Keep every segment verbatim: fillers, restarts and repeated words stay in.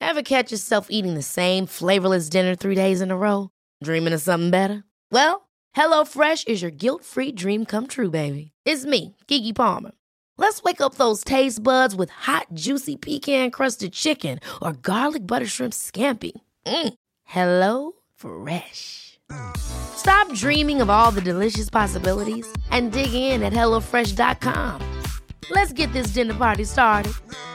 Ever catch yourself eating the same flavorless dinner three days in a row? Dreaming of something better? Well, HelloFresh is your guilt-free dream come true, baby. It's me, Keke Palmer. Let's wake up those taste buds with hot, juicy pecan-crusted chicken or garlic butter shrimp scampi. Mm. Hello Fresh. Stop dreaming of all the delicious possibilities and dig in at hello fresh dot com. Let's get this dinner party started.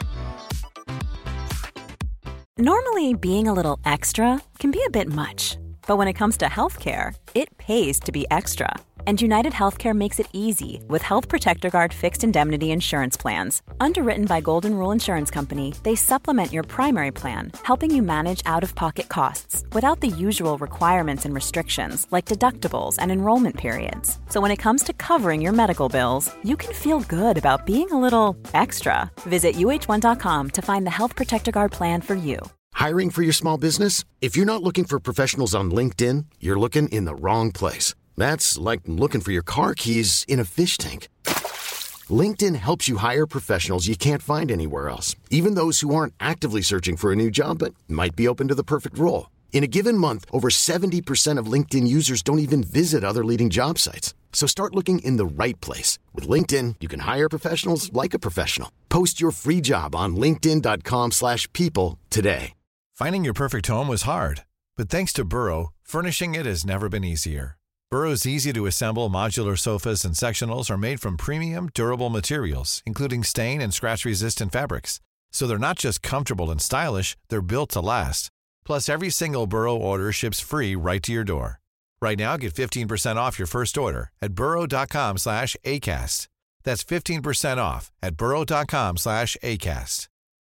Normally, being a little extra can be a bit much. But when it comes to healthcare, it pays to be extra. And United Healthcare makes it easy with Health Protector Guard fixed indemnity insurance plans. Underwritten by Golden Rule Insurance Company, they supplement your primary plan, helping you manage out-of-pocket costs without the usual requirements and restrictions like deductibles and enrollment periods. So when it comes to covering your medical bills, you can feel good about being a little extra. Visit U H one dot com to find the Health Protector Guard plan for you. Hiring for your small business? If you're not looking for professionals on LinkedIn, you're looking in the wrong place. That's like looking for your car keys in a fish tank. LinkedIn helps you hire professionals you can't find anywhere else, even those who aren't actively searching for a new job but might be open to the perfect role. In a given month, over seventy percent of LinkedIn users don't even visit other leading job sites. So start looking in the right place. With LinkedIn, you can hire professionals like a professional. Post your free job on linkedin dot com slash people today. Finding your perfect home was hard, but thanks to Burrow, furnishing it has never been easier. Burrow's easy-to-assemble modular sofas and sectionals are made from premium, durable materials, including stain and scratch-resistant fabrics. So they're not just comfortable and stylish, they're built to last. Plus, every single Burrow order ships free right to your door. Right now, get fifteen percent off your first order at burrow dot com slash ACAST. That's fifteen percent off at burrow dot com slash ACAST.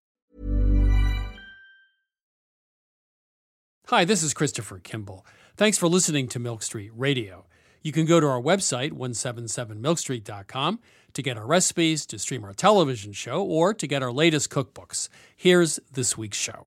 Hi, this is Christopher Kimball. Thanks for listening to Milk Street Radio. You can go to our website, one seventy-seven milk street dot com, to get our recipes, to stream our television show, or to get our latest cookbooks. Here's this week's show.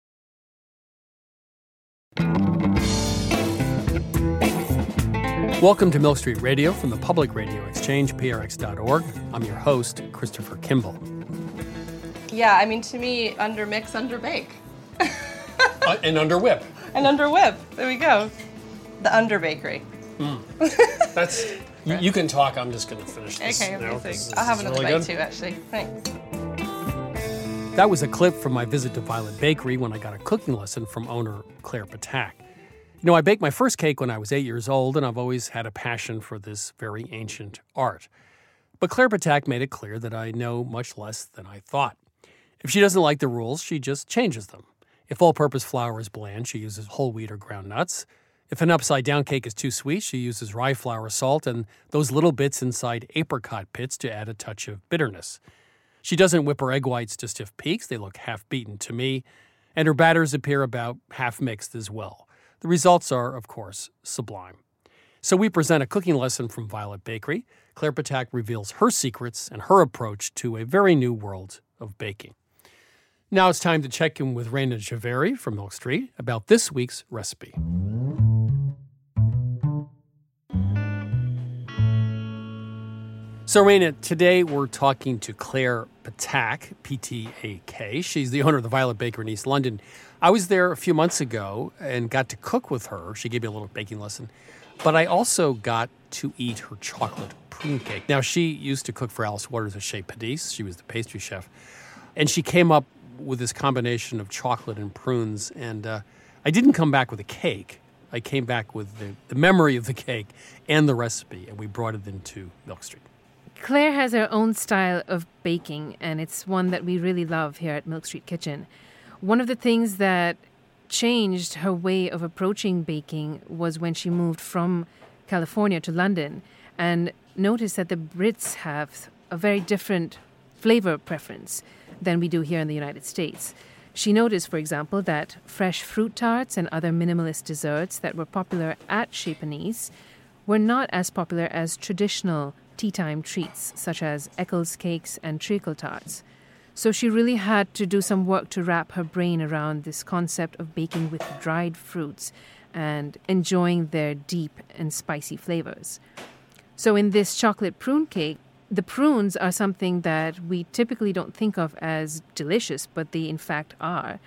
Welcome to Milk Street Radio from the Public Radio Exchange, P R X dot org. I'm your host, Christopher Kimball. Yeah, I mean, to me, under mix, under bake. uh, and under whip. And under whip. There we go. The under bakery. Mm. That's you, you can talk. I'm just going to finish this. Okay, now, amazing. this, this I'll have another really bite good. too, actually. Thanks. That was a clip from my visit to Violet Bakery when I got a cooking lesson from owner Claire Patak. You know, I baked my first cake when I was eight years old, and I've always had a passion for this very ancient art. But Claire Patak made it clear that I know much less than I thought. If she doesn't like the rules, she just changes them. If all-purpose flour is bland, she uses whole wheat or ground nuts. If an upside-down cake is too sweet, she uses rye flour, salt, and those little bits inside apricot pits to add a touch of bitterness. She doesn't whip her egg whites to stiff peaks. They look half-beaten to me. And her batters appear about half-mixed as well. The results are, of course, sublime. So we present a cooking lesson from Violet Bakery. Claire Patak reveals her secrets and her approach to a very new world of baking. Now it's time to check in with Raina Javeri from Milk Street about this week's recipe. So, Raina, today we're talking to Claire Patak, P T A K. She's the owner of the Violet Bakery in East London. I was there a few months ago and got to cook with her. She gave me a little baking lesson. But I also got to eat her chocolate prune cake. Now, she used to cook for Alice Waters at Chez Panisse. She was the pastry chef. And she came up with this combination of chocolate and prunes. And uh, I didn't come back with a cake. I came back with the, the memory of the cake and the recipe, and we brought it into Milk Street. Claire has her own style of baking, and it's one that we really love here at Milk Street Kitchen. One of the things that changed her way of approaching baking was when she moved from California to London and noticed that the Brits have a very different flavor preference than we do here in the United States. She noticed, for example, that fresh fruit tarts and other minimalist desserts that were popular at Chez Panisse were not as popular as traditional tea time treats such as Eccles cakes and treacle tarts. So she really had to do some work to wrap her brain around this concept of baking with dried fruits and enjoying their deep and spicy flavors. So in this chocolate prune cake, the prunes are something that we typically don't think of as delicious, but they in fact are.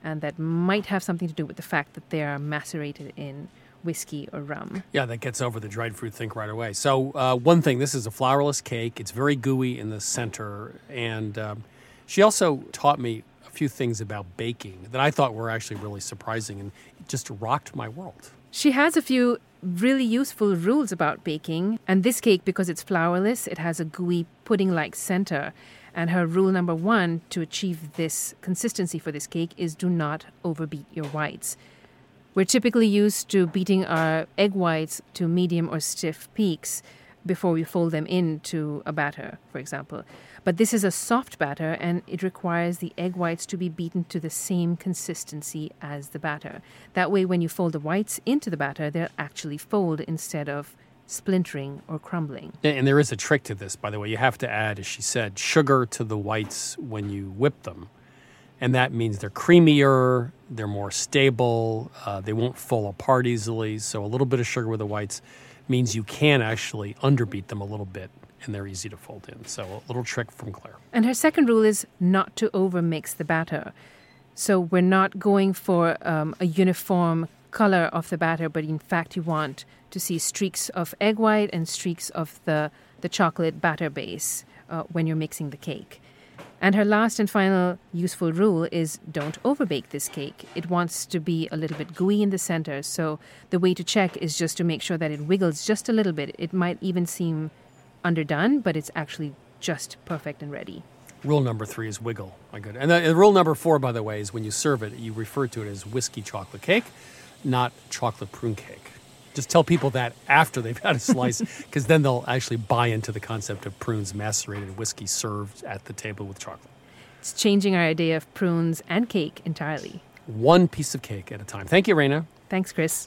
and that might have something to do with the fact that they are macerated in whiskey or rum. Yeah, that gets over the dried fruit thing right away. So uh, one thing, this is a flourless cake. It's very gooey in the center. And um, she also taught me a few things about baking that I thought were actually really surprising, and it just rocked my world. She has a few really useful rules about baking. And this cake, because it's flourless, it has a gooey pudding-like center. And her rule number one to achieve this consistency for this cake is do not overbeat your whites. We're typically used to beating our egg whites to medium or stiff peaks before we fold them into a batter, for example. But this is a soft batter, and it requires the egg whites to be beaten to the same consistency as the batter. That way, when you fold the whites into the batter, they'll actually fold instead of splintering or crumbling. And there is a trick to this, by the way. You have to add, as she said, sugar to the whites when you whip them. And that means they're creamier, they're more stable, uh, they won't fall apart easily. So a little bit of sugar with the whites means you can actually underbeat them a little bit, and they're easy to fold in. So a little trick from Claire. And her second rule is not to overmix the batter. So we're not going for um, a uniform color of the batter, but in fact you want to see streaks of egg white and streaks of the, the chocolate batter base uh, when you're mixing the cake. And her last and final useful rule is don't overbake this cake. It wants to be a little bit gooey in the center, so the way to check is just to make sure that it wiggles just a little bit. It might even seem underdone, but it's actually just perfect and ready. Rule number three is wiggle. My good. And the, rule number four, by the way, is when you serve it, you refer to it as whiskey chocolate cake, not chocolate prune cake. Just tell people that after they've had a slice, because then they'll actually buy into the concept of prunes macerated whiskey served at the table with chocolate. It's changing our idea of prunes and cake entirely. One piece of cake at a time. Thank you, Raina. Thanks, Chris.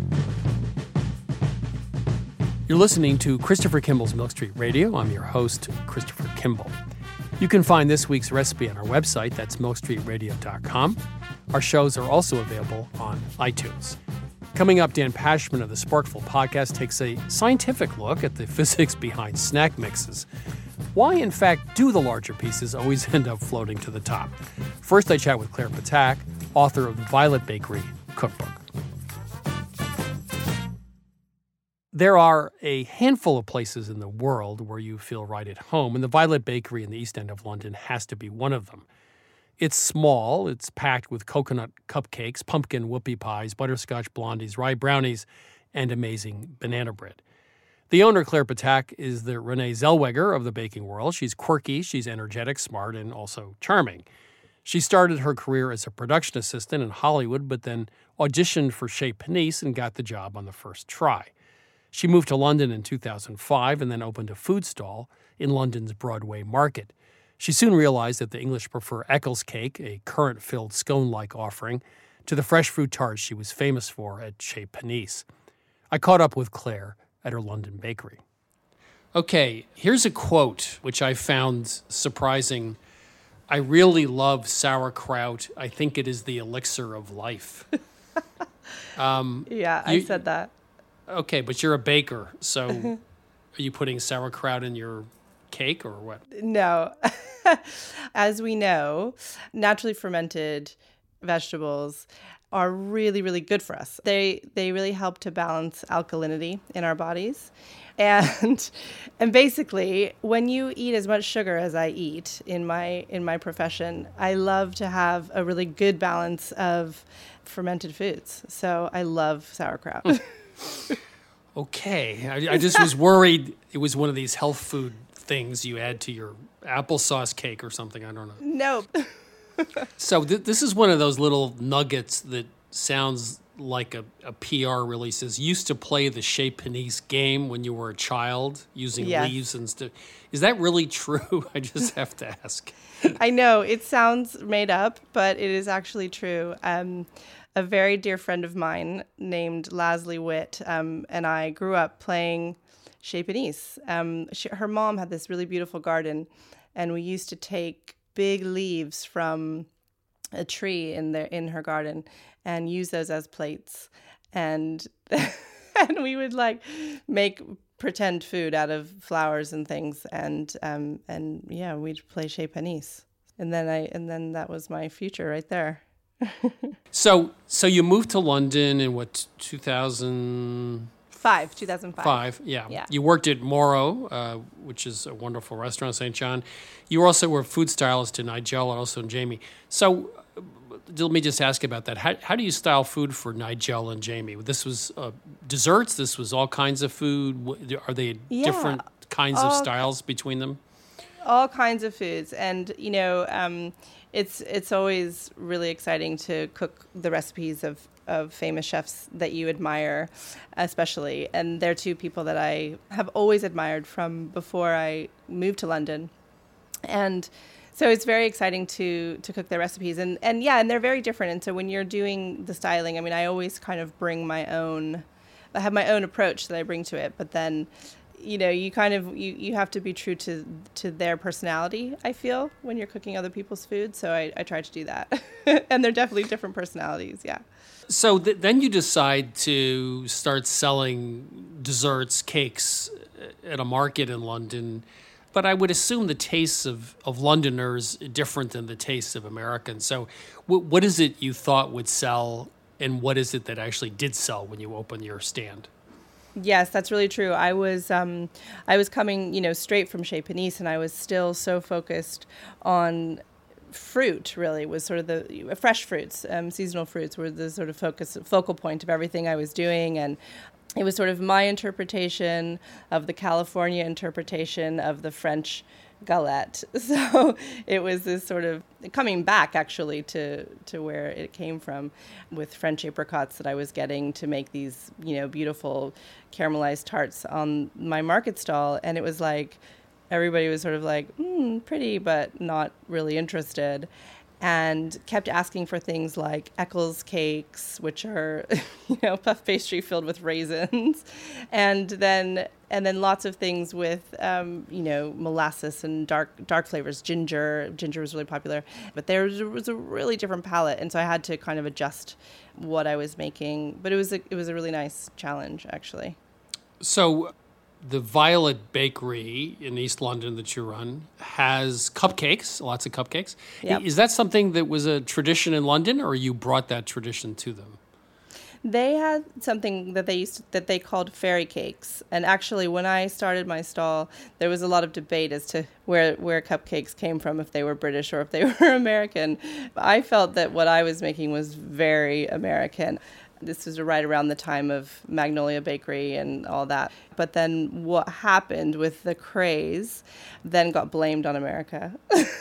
You're listening to Christopher Kimball's Milk Street Radio. I'm your host, Christopher Kimball. You can find this week's recipe on our website. That's milk street radio dot com. Our shows are also available on iTunes. Coming up, Dan Pashman of the Sparkful podcast takes a scientific look at the physics behind snack mixes. Why, in fact, do the larger pieces always end up floating to the top? First, I chat with Claire Patak, author of the Violet Bakery Cookbook. There are a handful of places in the world where you feel right at home, and the Violet Bakery in the East End of London has to be one of them. It's small, it's packed with coconut cupcakes, pumpkin whoopie pies, butterscotch blondies, rye brownies, and amazing banana bread. The owner, Claire Patak, is the Renee Zellweger of the baking world. She's quirky, she's energetic, smart, and also charming. She started her career as a production assistant in Hollywood, but then auditioned for Chez Panisse and got the job on the first try. She moved to London in two thousand five and then opened a food stall in London's Broadway Market. She soon realized that the English prefer Eccles cake, a currant-filled scone-like offering, to the fresh fruit tarts she was famous for at Chez Panisse. I caught up with Claire at her London bakery. Okay, here's a quote which I found surprising. I really love sauerkraut. I think it is the elixir of life. um, yeah, I you, said that. Okay, but you're a baker, so are you putting sauerkraut in your cake or what? No. As we know, naturally fermented vegetables are really, really good for us. They they really help to balance alkalinity in our bodies. And and basically, when you eat as much sugar as I eat in my in my profession, I love to have a really good balance of fermented foods. So I love sauerkraut. Okay. I, I just was worried it was one of these health food things you add to your applesauce cake or something. I don't know. Nope. So th- this is one of those little nuggets that sounds like a, a P R release. Says, used to play the Chez Panisse game when you were a child using yes. leaves and stuff. Is that really true? I just have to ask. I know. It sounds made up, but it is actually true. Um, a very dear friend of mine named Leslie Witt um, and I grew up playing Chez Panisse. Um, she, her mom had this really beautiful garden, and we used to take big leaves from a tree in their in her garden and use those as plates, and and we would like make pretend food out of flowers and things, and um and yeah, we'd play Chez Panisse, and then I and then that was my future right there. So, so you moved to London in what, two thousand Five, two thousand five. Five, yeah. Yeah. You worked at Moro, uh, which is a wonderful restaurant in Saint John. You also were food stylist to Nigel and also Jamie. So uh, let me just ask about that. How, how do you style food for Nigel and Jamie? This was uh, desserts? This was all kinds of food? Are they Yeah. different kinds of All styles between them? All kinds of foods. And, you know, um, it's it's always really exciting to cook the recipes of, of famous chefs that you admire, especially. And they're two people that I have always admired from before I moved to London. And so it's very exciting to to cook their recipes. And, and yeah, and they're very different. And so when you're doing the styling, I mean, I always kind of bring my own, I have my own approach that I bring to it. But then, you know, you kind of, you, you have to be true to, to their personality, I feel, when you're cooking other people's food. So I, I try to do that. And they're definitely different personalities, yeah. So th- then you decide to start selling desserts, cakes at a market in London. But I would assume the tastes of, of Londoners are different than the tastes of Americans. So w- what is it you thought would sell, and what is it that actually did sell when you opened your stand? Yes, that's really true. I was um, I was coming, you know, straight from Chez Panisse, and I was still so focused on fruit. Really, was sort of the fresh fruits, um, seasonal fruits were the sort of focus focal point of everything I was doing, and it was sort of my interpretation of the California interpretation of the French galette. So it was this sort of coming back actually to, to where it came from with French apricots that I was getting to make these, you know, beautiful caramelized tarts on my market stall. And it was like, everybody was sort of like, mm, pretty, but not really interested. And kept asking for things like Eccles cakes, which are, you know, puff pastry filled with raisins, and then and then lots of things with, um, you know, molasses and dark dark flavors. Ginger, ginger was really popular, but there was, was a really different palette, and so I had to kind of adjust what I was making. But it was a, it was a really nice challenge, actually. So the Violet Bakery in East London that you run has cupcakes, lots of cupcakes. Yep. Is that something that was a tradition in London, or you brought that tradition to them? They had something that they used to, that they called fairy cakes. And actually, when I started my stall, there was a lot of debate as to where, where cupcakes came from, if they were British or if they were American. I felt that what I was making was very American. This was right around the time of Magnolia Bakery and all that. But then what happened with the craze then got blamed on America.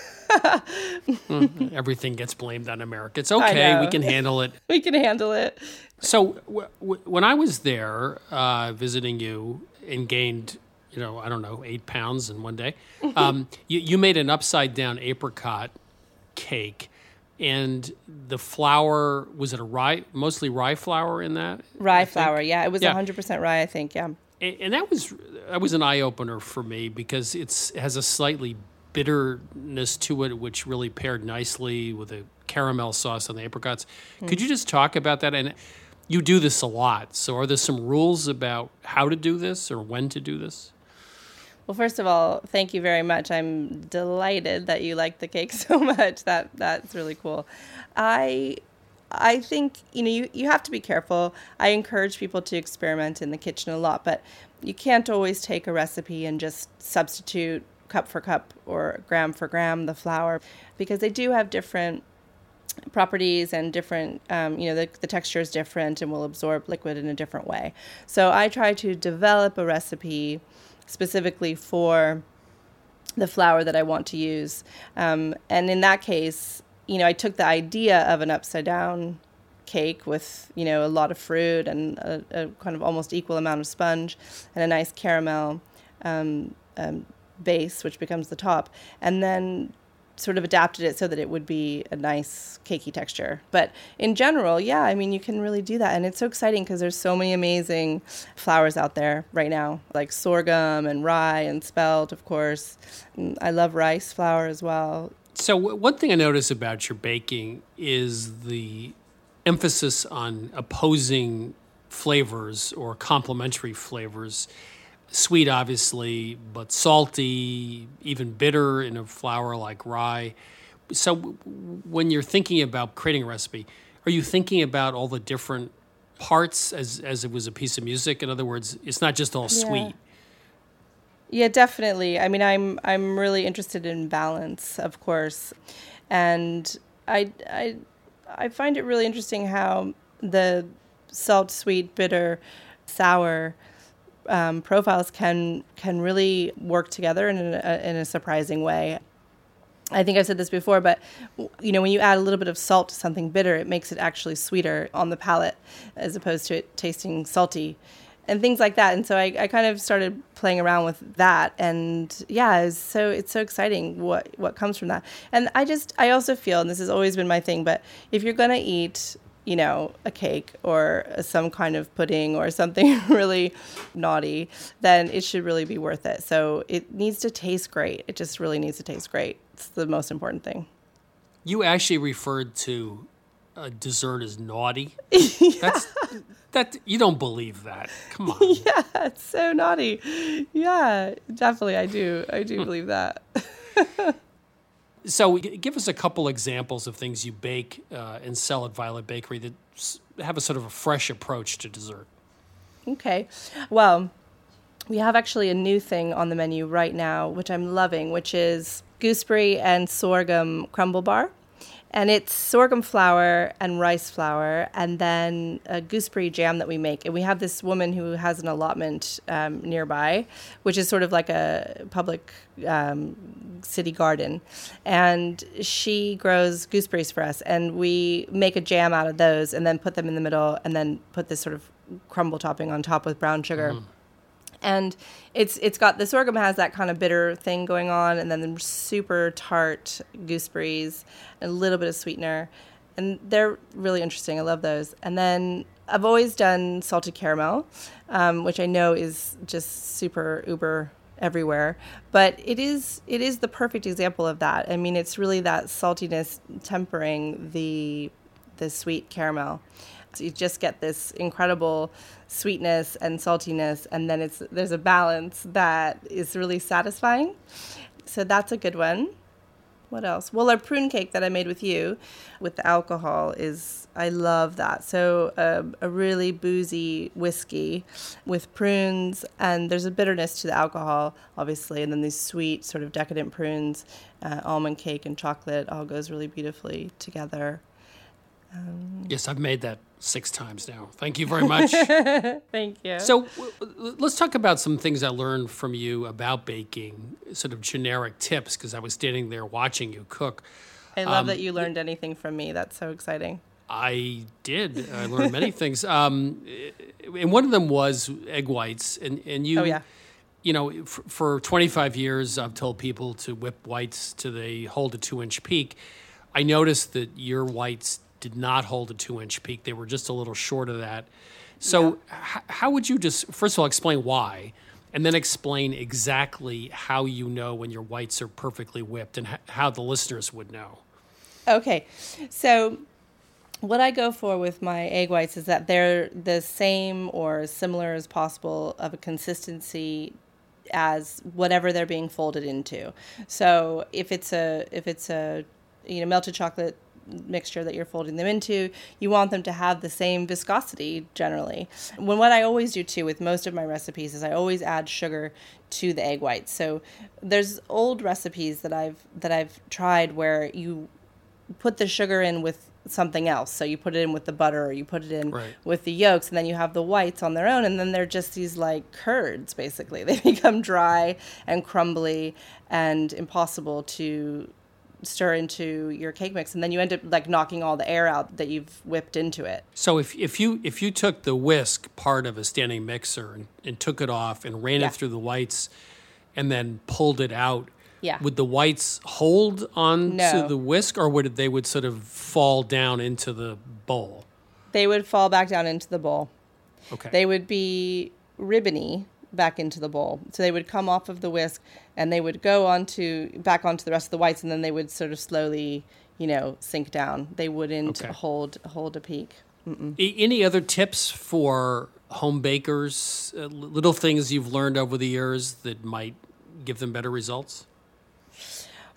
mm, everything gets blamed on America. It's okay. We can handle it. We can handle it. So w- w- when I was there uh, visiting you and gained, you know, I don't know, eight pounds in one day, um, you, you made an upside down apricot cake. And the flour, was it a rye, mostly rye flour in that? Rye flour, yeah. It was Yeah. one hundred percent rye, I think, yeah. And, and that was that was an eye-opener for me because it's, it has a slightly bitterness to it, which really paired nicely with the caramel sauce on the apricots. Mm. Could you just talk about that? And you do this a lot. So are there some rules about how to do this or when to do this? Well, first of all, thank you very much. I'm delighted that you like the cake so much. That that's really cool. I I think, you know, you, you have to be careful. I encourage people to experiment in the kitchen a lot, but you can't always take a recipe and just substitute cup for cup or gram for gram the flour, because they do have different properties and different, um, you know, the, the texture is different and will absorb liquid in a different way. So I try to develop a recipe specifically for the flour that I want to use. Um, and in that case, you know, I took the idea of an upside down cake with, you know, a lot of fruit and a, a kind of almost equal amount of sponge and a nice caramel um, um, base, which becomes the top, and then sort of adapted it so that it would be a nice cakey texture. But in general, yeah, I mean, you can really do that. And it's so exciting because there's so many amazing flours out there right now, like sorghum and rye and spelt, of course. I love rice flour as well. So one thing I notice about your baking is the emphasis on opposing flavors or complementary flavors. Sweet, obviously, but salty, even bitter in a flour like rye. So when you're thinking about creating a recipe, are you thinking about all the different parts as as it was a piece of music? In other words, it's not just all Yeah. sweet. Yeah, definitely. I mean, I'm I'm really interested in balance, of course, and I I I find it really interesting how the salt, sweet, bitter, sour um, profiles can can really work together in a, in a surprising way. I think I've said this before, but you know, when you add a little bit of salt to something bitter, it makes it actually sweeter on the palate as opposed to it tasting salty and things like that. And so I, I kind of started playing around with that. And yeah, it's so it's so exciting what, what comes from that. And I just, I also feel, and this has always been my thing, but if you're going to eat, you know, a cake or some kind of pudding or something really naughty, then it should really be worth it. So it needs to taste great. It just really needs to taste great. It's the most important thing. You actually referred to a dessert as naughty. Yeah. That's that you don't believe that. Come on. Yeah, it's so naughty. Yeah, definitely I do. I do believe that. So give us a couple examples of things you bake uh, and sell at Violet Bakery that s- have a sort of a fresh approach to dessert. Okay. Well, we have actually a new thing on the menu right now, which I'm loving, which is gooseberry and sorghum crumble bar. And it's sorghum flour and rice flour and then a gooseberry jam that we make. And we have this woman who has an allotment um, nearby, which is sort of like a public um, city garden. And she grows gooseberries for us. And we make a jam out of those and then put them in the middle and then put this sort of crumble topping on top with brown sugar. Mm. And it's it's got the sorghum has that kind of bitter thing going on, and then the super tart gooseberries, and a little bit of sweetener, and they're really interesting. I love those. And then I've always done salted caramel, um, which I know is just super uber everywhere, but it is it is the perfect example of that. I mean, it's really that saltiness tempering the the sweet caramel. So you just get this incredible sweetness and saltiness, and then it's there's a balance that is really satisfying. So that's a good one. What else? Well, our prune cake that I made with you with the alcohol is, I love that. So um, a really boozy whiskey with prunes, and there's a bitterness to the alcohol, obviously, and then these sweet sort of decadent prunes, uh, almond cake and chocolate all goes really beautifully together. Um, yes, I've made that six times now. Thank you very much. Thank you. So w- let's talk about some things I learned from you about baking, sort of generic tips, because I was standing there watching you cook. I love um, that you learned anything from me. That's so exciting. I did. I learned many things. Um, and one of them was egg whites. And, and you, oh, yeah. you know, for, for twenty-five years, I've told people to whip whites till they hold a two-inch peak. I noticed that your whites did not hold a two-inch peak. They were just a little short of that. So yeah. h- how would you just, first of all, explain why, and then explain exactly how you know when your whites are perfectly whipped and h- how the listeners would know? Okay. So what I go for with my egg whites is that they're the same or as similar as possible of a consistency as whatever they're being folded into. So if it's a, if it's a, you know, melted chocolate mixture that you're folding them into, you want them to have the same viscosity generally. When what I always do too with most of my recipes is I always add sugar to the egg whites. So there's old recipes that I've that I've tried where you put the sugar in with something else. So you put it in with the butter or you put it in right. with the yolks, and then you have the whites on their own, and then they're just these like curds basically. They become dry and crumbly and impossible to stir into your cake mix, and then you end up like knocking all the air out that you've whipped into it. So if if you if you took the whisk part of a standing mixer and, and took it off and ran yeah. it through the whites and then pulled it out, yeah. would the whites hold on no. to the whisk, or would it, they would sort of fall down into the bowl? They would fall back down into the bowl. Okay. They would be ribbony back into the bowl. So they would come off of the whisk and they would go onto back onto the rest of the whites, and then they would sort of slowly, you know, sink down. They wouldn't okay. hold hold a peak. Mm-mm. Any other tips for home bakers, uh, little things you've learned over the years that might give them better results?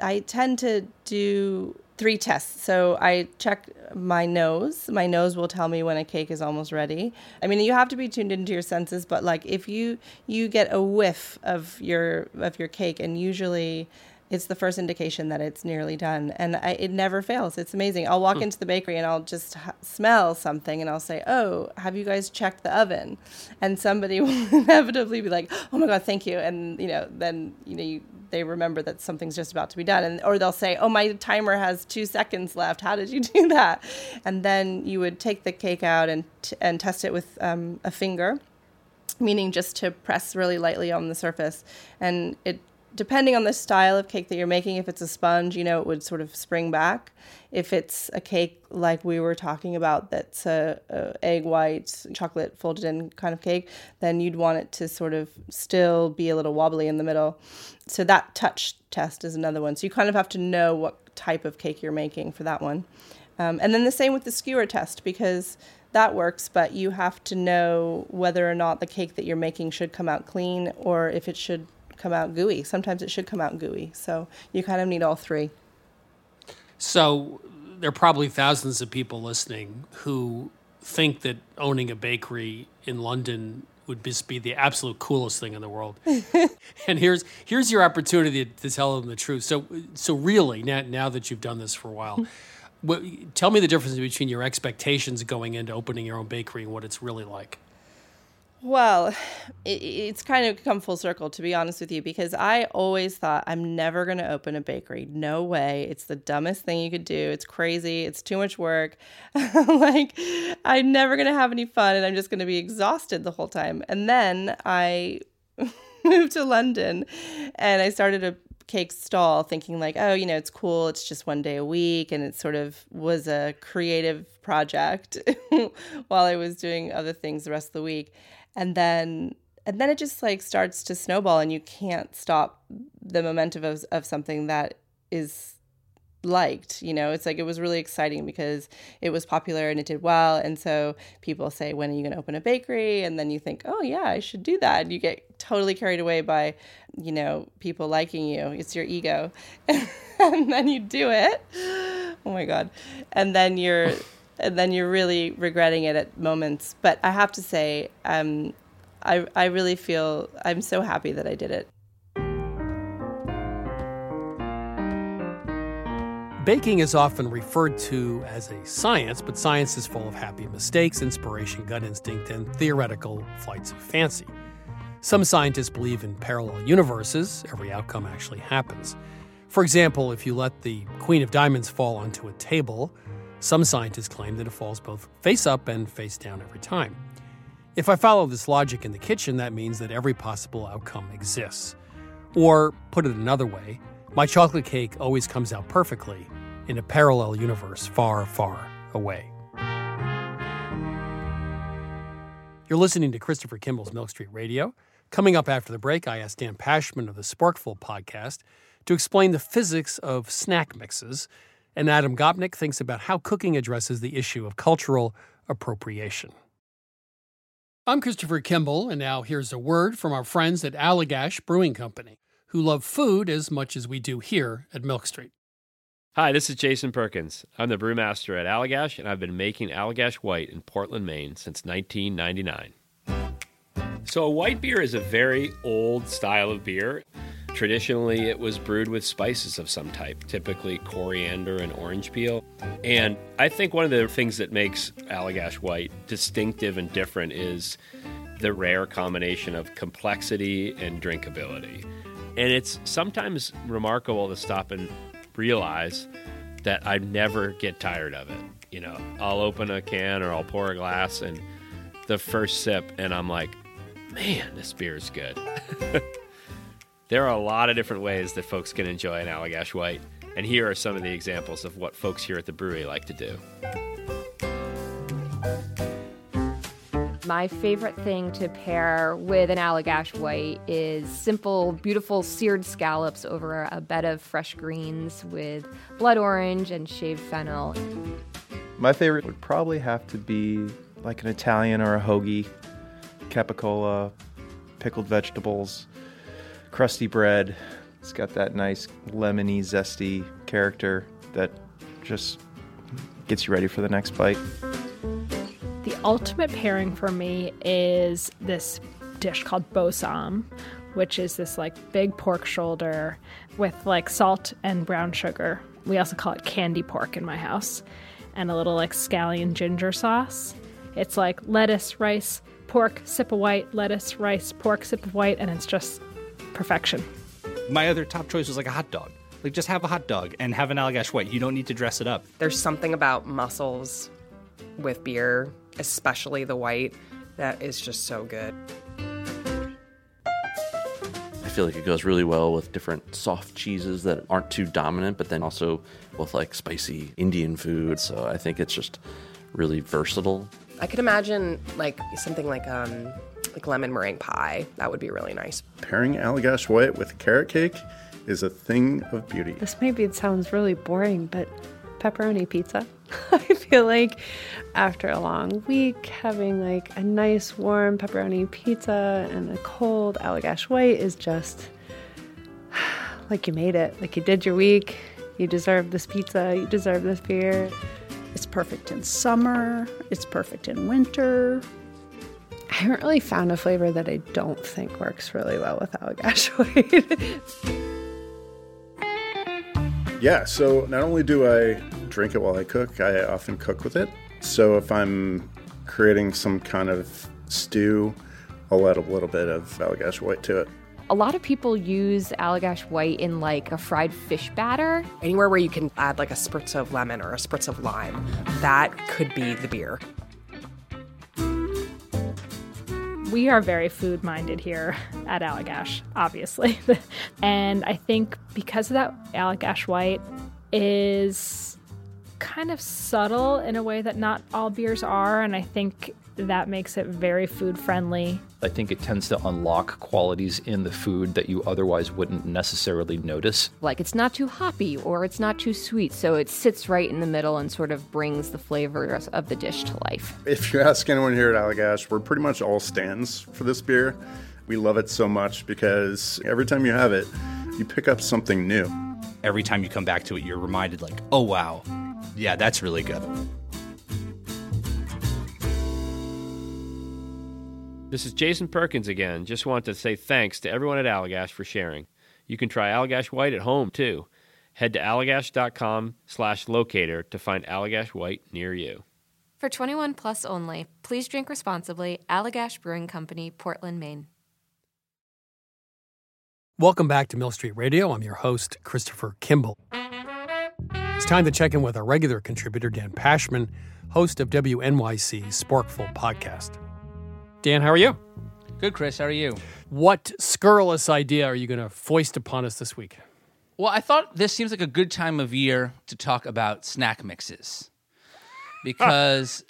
I tend to do three tests. So I check my nose. My nose will tell me when a cake is almost ready. I mean, you have to be tuned into your senses, but like if you you get a whiff of your of your cake, and usually it's the first indication that it's nearly done. And I, it never fails. It's amazing. I'll walk hmm. into the bakery and I'll just ha- smell something and I'll say, oh, have you guys checked the oven? And somebody will inevitably be like, oh my God, thank you. And, you know, then, you know, you, they remember that something's just about to be done. And or they'll say, oh, my timer has two seconds left. How did you do that? And then you would take the cake out and t- and test it with um, a finger, meaning just to press really lightly on the surface. And it depending on the style of cake that you're making, if it's a sponge, you know, it would sort of spring back. If it's a cake like we were talking about, that's a, a egg white, chocolate folded in kind of cake, then you'd want it to sort of still be a little wobbly in the middle. So that touch test is another one. So you kind of have to know what type of cake you're making for that one. Um, and then the same with the skewer test, because that works, but you have to know whether or not the cake that you're making should come out clean or if it should come out gooey. Sometimes it should come out gooey. So you kind of need all three. So there are probably thousands of people listening who think that owning a bakery in London would just be the absolute coolest thing in the world. And here's here's your opportunity to, to tell them the truth. So so really, now, now that you've done this for a while, what, tell me the difference between your expectations going into opening your own bakery and what it's really like. Well, it, it's kind of come full circle, to be honest with you, because I always thought I'm never going to open a bakery. No way. It's the dumbest thing you could do. It's crazy. It's too much work. Like, I'm never going to have any fun, and I'm just going to be exhausted the whole time. And then I moved to London, and I started a cake stall thinking like, oh, you know, it's cool. It's just one day a week. And it sort of was a creative project while I was doing other things the rest of the week. And then and then it just like starts to snowball, and you can't stop the momentum of, of something that is liked. You know, it's like it was really exciting because it was popular and it did well. And so people say, when are you going to open a bakery? And then you think, oh, yeah, I should do that. And you get totally carried away by, you know, people liking you. It's your ego. And then you do it. Oh, my God. And then you're... And then you're really regretting it at moments. But I have to say, um, I I really feel I'm so happy that I did it. Baking is often referred to as a science, but science is full of happy mistakes, inspiration, gut instinct, and theoretical flights of fancy. Some scientists believe in parallel universes. Every outcome actually happens. For example, if you let the Queen of Diamonds fall onto a table, some scientists claim that it falls both face up and face down every time. If I follow this logic in the kitchen, that means that every possible outcome exists. Or, put it another way, my chocolate cake always comes out perfectly in a parallel universe far, far away. You're listening to Christopher Kimball's Milk Street Radio. Coming up after the break, I asked Dan Pashman of the Sporkful podcast to explain the physics of snack mixes, and Adam Gopnik thinks about how cooking addresses the issue of cultural appropriation. I'm Christopher Kimball, and now here's a word from our friends at Allagash Brewing Company, who love food as much as we do here at Milk Street. Hi, this is Jason Perkins. I'm the brewmaster at Allagash, and I've been making Allagash White in Portland, Maine since nineteen ninety-nine. So a white beer is a very old style of beer. Traditionally, it was brewed with spices of some type, typically coriander and orange peel. And I think one of the things that makes Allagash White distinctive and different is the rare combination of complexity and drinkability. And it's sometimes remarkable to stop and realize that I never get tired of it. You know, I'll open a can or I'll pour a glass, and the first sip, and I'm like, man, this beer is good. There are a lot of different ways that folks can enjoy an Allagash White, and here are some of the examples of what folks here at the brewery like to do. My favorite thing to pair with an Allagash White is simple, beautiful seared scallops over a bed of fresh greens with blood orange and shaved fennel. My favorite would probably have to be like an Italian or a hoagie, capicola, pickled vegetables, crusty bread, It's got that nice lemony, zesty character that just gets you ready for the next bite. The ultimate pairing for me is this dish called bossam, which is this like big pork shoulder with like salt and brown sugar. We also call it candy pork in my house, and a little like scallion ginger sauce. It's like lettuce, rice, pork, sip of white, lettuce, rice, pork, sip of white, and it's just perfection. My other top choice was like a hot dog. Like, just have a hot dog and have an Allagash White. You don't need to dress it up. There's something about mussels with beer, especially the white, that is just so good. I feel like it goes really well with different soft cheeses that aren't too dominant, but then also with like spicy Indian food. So I think it's just really versatile. I could imagine like something like um like lemon meringue pie. That would be really nice. Pairing Allagash White with carrot cake is a thing of beauty. This maybe it sounds really boring, but pepperoni pizza. I feel like after a long week, having like a nice warm pepperoni pizza and a cold Allagash White is just like you made it. Like you did your week. You deserve this pizza. You deserve this beer. It's perfect in summer. It's perfect in winter. I haven't really found a flavor that I don't think works really well with Allagash White. Yeah, so not only do I drink it while I cook, I often cook with it. So if I'm creating some kind of stew, I'll add a little bit of Allagash White to it. A lot of people use Allagash White in like a fried fish batter. Anywhere where you can add like a spritz of lemon or a spritz of lime, that could be the beer. We are very food-minded here at Allagash, obviously. And I think because of that, Allagash White is kind of subtle in a way that not all beers are, and I think that makes it very food-friendly. I think it tends to unlock qualities in the food that you otherwise wouldn't necessarily notice. Like it's not too hoppy or it's not too sweet, so it sits right in the middle and sort of brings the flavors of the dish to life. If you ask anyone here at Allagash, we're pretty much all stands for this beer. We love it so much because every time you have it, you pick up something new. Every time you come back to it, you're reminded like, oh wow, yeah, that's really good. This is Jason Perkins again. Just want to say thanks to everyone at Allagash for sharing. You can try Allagash White at home, too. Head to allagash.com slash locator to find Allagash White near you. For twenty-one plus only, please drink responsibly. Allagash Brewing Company, Portland, Maine. Welcome back to Mill Street Radio. I'm your host, Christopher Kimball. It's time to check in with our regular contributor, Dan Pashman, host of W N Y C's Sporkful podcast. Dan, how are you? Good, Chris. How are you? What scurrilous idea are you going to foist upon us this week? Well, I thought this seems like a good time of year to talk about snack mixes. Because...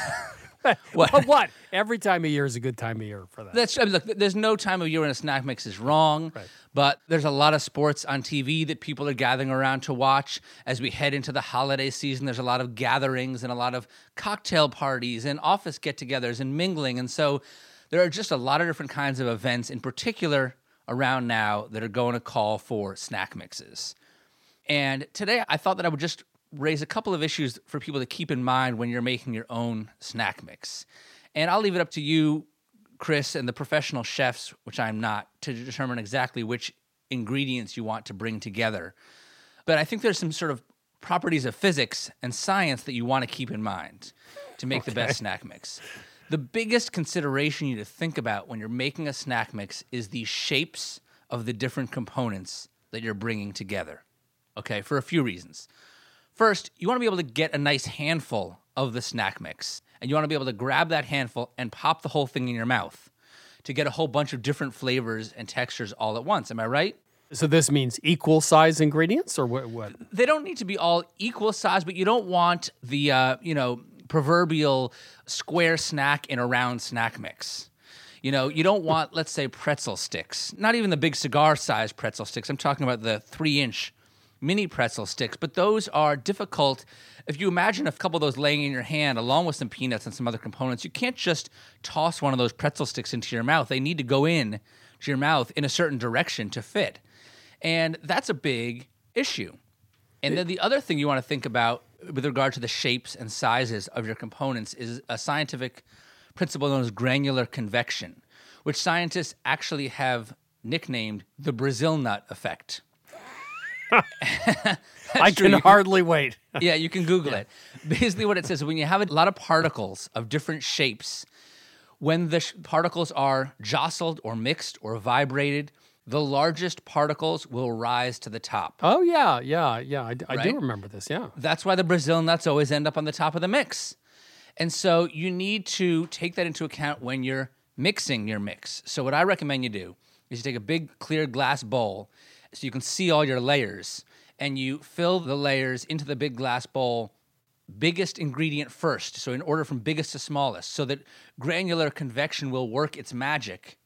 what? what? Every time of year is a good time of year for that. That's, I mean, look, there's no time of year when a snack mix is wrong, right. But there's a lot of sports on T V that people are gathering around to watch. As we head into the holiday season, there's a lot of gatherings and a lot of cocktail parties and office get-togethers and mingling. And so there are just a lot of different kinds of events, in particular around now, that are going to call for snack mixes. And today I thought that I would just raise a couple of issues for people to keep in mind when you're making your own snack mix. And I'll leave it up to you, Chris, and the professional chefs, which I'm not, to determine exactly which ingredients you want to bring together. But I think there's some sort of properties of physics and science that you want to keep in mind to make okay. the best snack mix. The biggest consideration you need to think about when you're making a snack mix is the shapes of the different components that you're bringing together, okay, for a few reasons. First, you want to be able to get a nice handful of the snack mix, and you want to be able to grab that handful and pop the whole thing in your mouth to get a whole bunch of different flavors and textures all at once. Am I right? So this means equal size ingredients, or what? what? They don't need to be all equal size, but you don't want the, uh, you know, proverbial square snack in a round snack mix. You know, you don't want, let's say, pretzel sticks. Not even the big cigar-sized pretzel sticks. I'm talking about the three-inch mini pretzel sticks, but those are difficult. If you imagine a couple of those laying in your hand along with some peanuts and some other components, you can't just toss one of those pretzel sticks into your mouth. They need to go in to your mouth in a certain direction to fit. And that's a big issue. And then the other thing you want to think about with regard to the shapes and sizes of your components is a scientific principle known as granular convection, which scientists actually have nicknamed the Brazil nut effect. I can true. hardly wait. Yeah, you can Google it. Basically what it says, when you have a lot of particles of different shapes, when the sh- particles are jostled or mixed or vibrated, the largest particles will rise to the top. Oh, yeah, yeah, yeah. I, I Right? do remember this, yeah. That's why the Brazil nuts always end up on the top of the mix. And so you need to take that into account when you're mixing your mix. So what I recommend you do is you take a big clear glass bowl so you can see all your layers, and you fill the layers into the big glass bowl, biggest ingredient first, so in order from biggest to smallest, so that granular convection will work its magic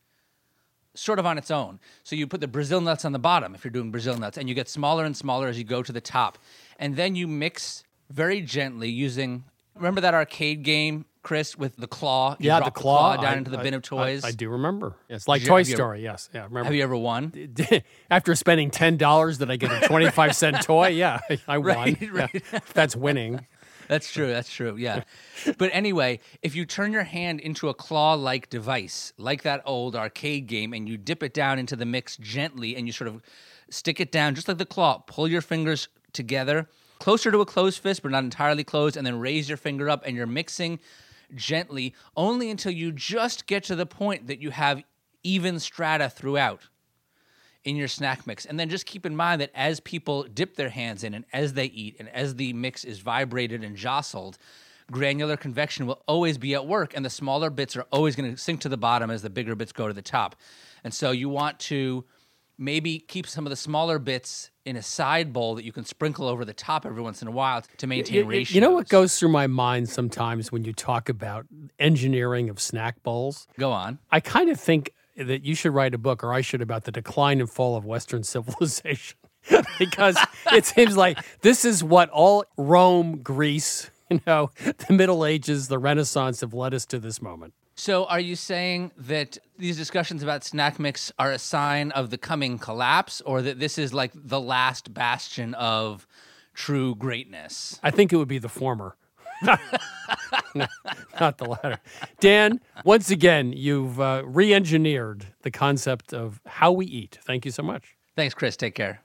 sort of on its own. So you put the Brazil nuts on the bottom if you're doing Brazil nuts, and you get smaller and smaller as you go to the top. And then you mix very gently using, remember that arcade game, Chris, with the claw? You Yeah, drop the claw. down I- into the I- bin of toys. I, I do remember. It's like Did you- Toy have you ever- Story, yes. Yeah, remember. Have you ever won? After spending ten dollars, did I get a twenty-five cent toy? Yeah, I won. Right, Yeah. right. That's winning. That's true. That's true. Yeah. But anyway, if you turn your hand into a claw-like device, like that old arcade game, and you dip it down into the mix gently, and you sort of stick it down, just like the claw, pull your fingers together, closer to a closed fist, but not entirely closed, and then raise your finger up, and you're mixing gently, only until you just get to the point that you have even strata throughout in your snack mix. And then just keep in mind that as people dip their hands in and as they eat and as the mix is vibrated and jostled, granular convection will always be at work, and the smaller bits are always going to sink to the bottom as the bigger bits go to the top. And so you want to maybe keep some of the smaller bits in a side bowl that you can sprinkle over the top every once in a while to maintain You, you- ratio. you know what goes through my mind sometimes when you talk about engineering of snack bowls? Go on. I kind of think that you should write a book, or I should, about the decline and fall of Western civilization. Because it seems like this is what all Rome, Greece, you know, the Middle Ages, the Renaissance have led us to this moment. So are you saying that these discussions about snack mix are a sign of the coming collapse, or that this is like the last bastion of true greatness? I think it would be the former. No, not the latter. Dan, once again, you've uh, re-engineered the concept of how we eat. Thank you so much. Thanks, Chris. Take care.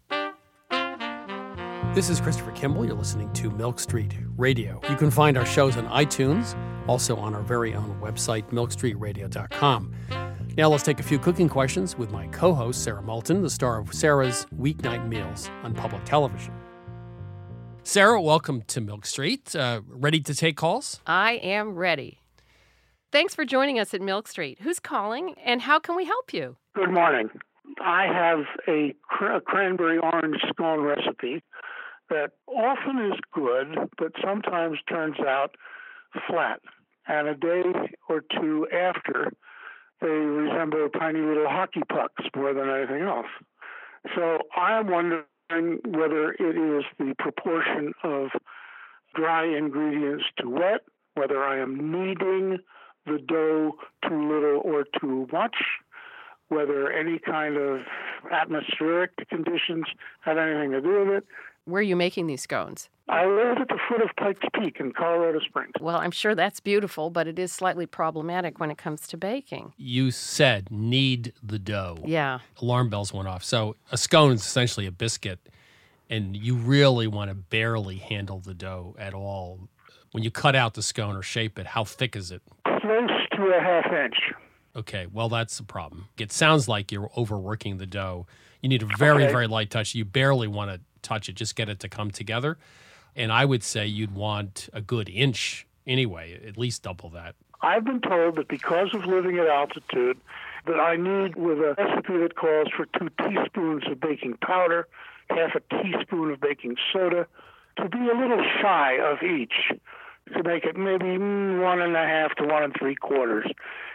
This is Christopher Kimball. You're listening to Milk Street Radio. You can find our shows on iTunes, also on our very own website, milk street radio dot com. Now let's take a few cooking questions with my co-host, Sarah Moulton, the star of Sarah's Weeknight Meals on public television. Sarah, welcome to Milk Street. Uh, ready to take calls? I am ready. Thanks for joining us at Milk Street. Who's calling, and how can we help you? Good morning. I have a cr- cranberry orange scone recipe that often is good, but sometimes turns out flat. And a day or two after, they resemble tiny little hockey pucks more than anything else. So I am wondering whether it is the proportion of dry ingredients to wet, whether I am kneading the dough too little or too much, whether any kind of atmospheric conditions have anything to do with it. Where are you making these scones? I live at the foot of Pikes Peak in Colorado Springs. Well, I'm sure that's beautiful, but it is slightly problematic when it comes to baking. You said knead the dough. Yeah. Alarm bells went off. So a scone is essentially a biscuit, and you really want to barely handle the dough at all. When you cut out the scone or shape it, how thick is it? Close to a half inch. Okay, well, that's the problem. It sounds like you're overworking the dough. You need a very, Okay. very light touch. You barely want to touch it, just get it to come together. And I would say you'd want a good inch anyway, at least double that. I've been told that because of living at altitude, that I need, with a recipe that calls for two teaspoons of baking powder, half a teaspoon of baking soda, to be a little shy of each, to make it maybe one and a half to one and three quarters.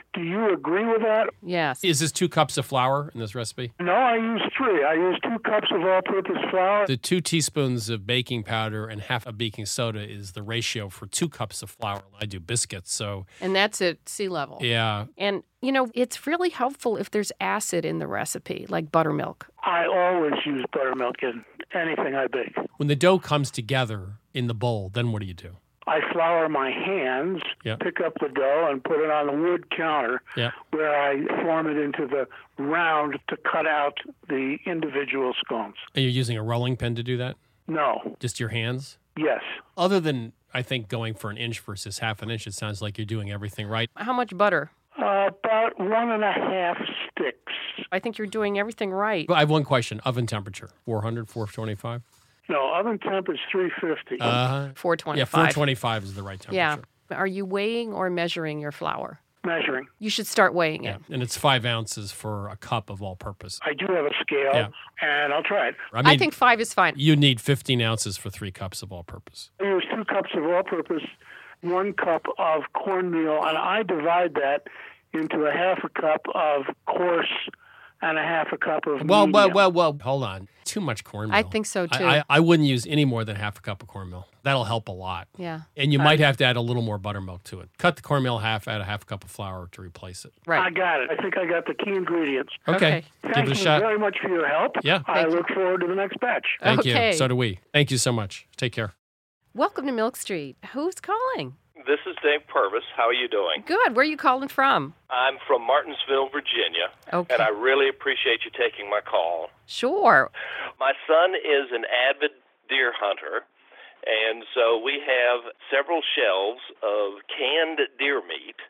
Do you agree with that? Yes. Is this two cups of flour in this recipe? No, I use three. I use two cups of all-purpose flour. The two teaspoons of baking powder and half a baking soda is the ratio for two cups of flour. I do biscuits, so... And that's at sea level. Yeah. And, you know, it's really helpful if there's acid in the recipe, like buttermilk. I always use buttermilk in anything I bake. When the dough comes together in the bowl, then what do you do? I flour my hands, Yep. pick up the dough, and put it on the wood counter Yeah. where I form it into the round to cut out the individual scones. And you're using a rolling pin to do that? No. Just your hands? Yes. Other than, I think, going for an inch versus half an inch, it sounds like you're doing everything right. How much butter? Uh, about one and a half sticks. I think you're doing everything right. Well, I have one question. Oven temperature, four hundred, four twenty-five? No, oven temp is three fifty. Uh-huh. four twenty-five. Yeah, four twenty-five is the right temperature. Yeah. Are you weighing or measuring your flour? Measuring. You should start weighing Yeah. it. And it's five ounces for a cup of all-purpose. I do have a scale, Yeah. and I'll try it. I, mean, I think five is fine. you need fifteen ounces for three cups of all-purpose. I use two cups of all-purpose, one cup of cornmeal, and I divide that into a half a cup of coarse and a half a cup of Well, well, medium. well, well, hold on. Too much cornmeal. I think so, too. I, I, I wouldn't use any more than half a cup of cornmeal. That'll help a lot. Yeah. And you Right. might have to add a little more buttermilk to it. Cut the cornmeal half, add a half cup of flour to replace it. Right. I got it. I think I got the key ingredients. Okay. Thank Give it a you shot. very much for your help. Yeah. I look forward to the next batch. Thank Okay. you. So do we. Thank you so much. Take care. Welcome to Milk Street. Who's calling? This is Dave Purvis. How are you doing? Good. Where are you calling from? I'm from Martinsville, Virginia, Okay. and I really appreciate you taking my call. Sure. My son is an avid deer hunter, and so we have several shelves of canned deer meat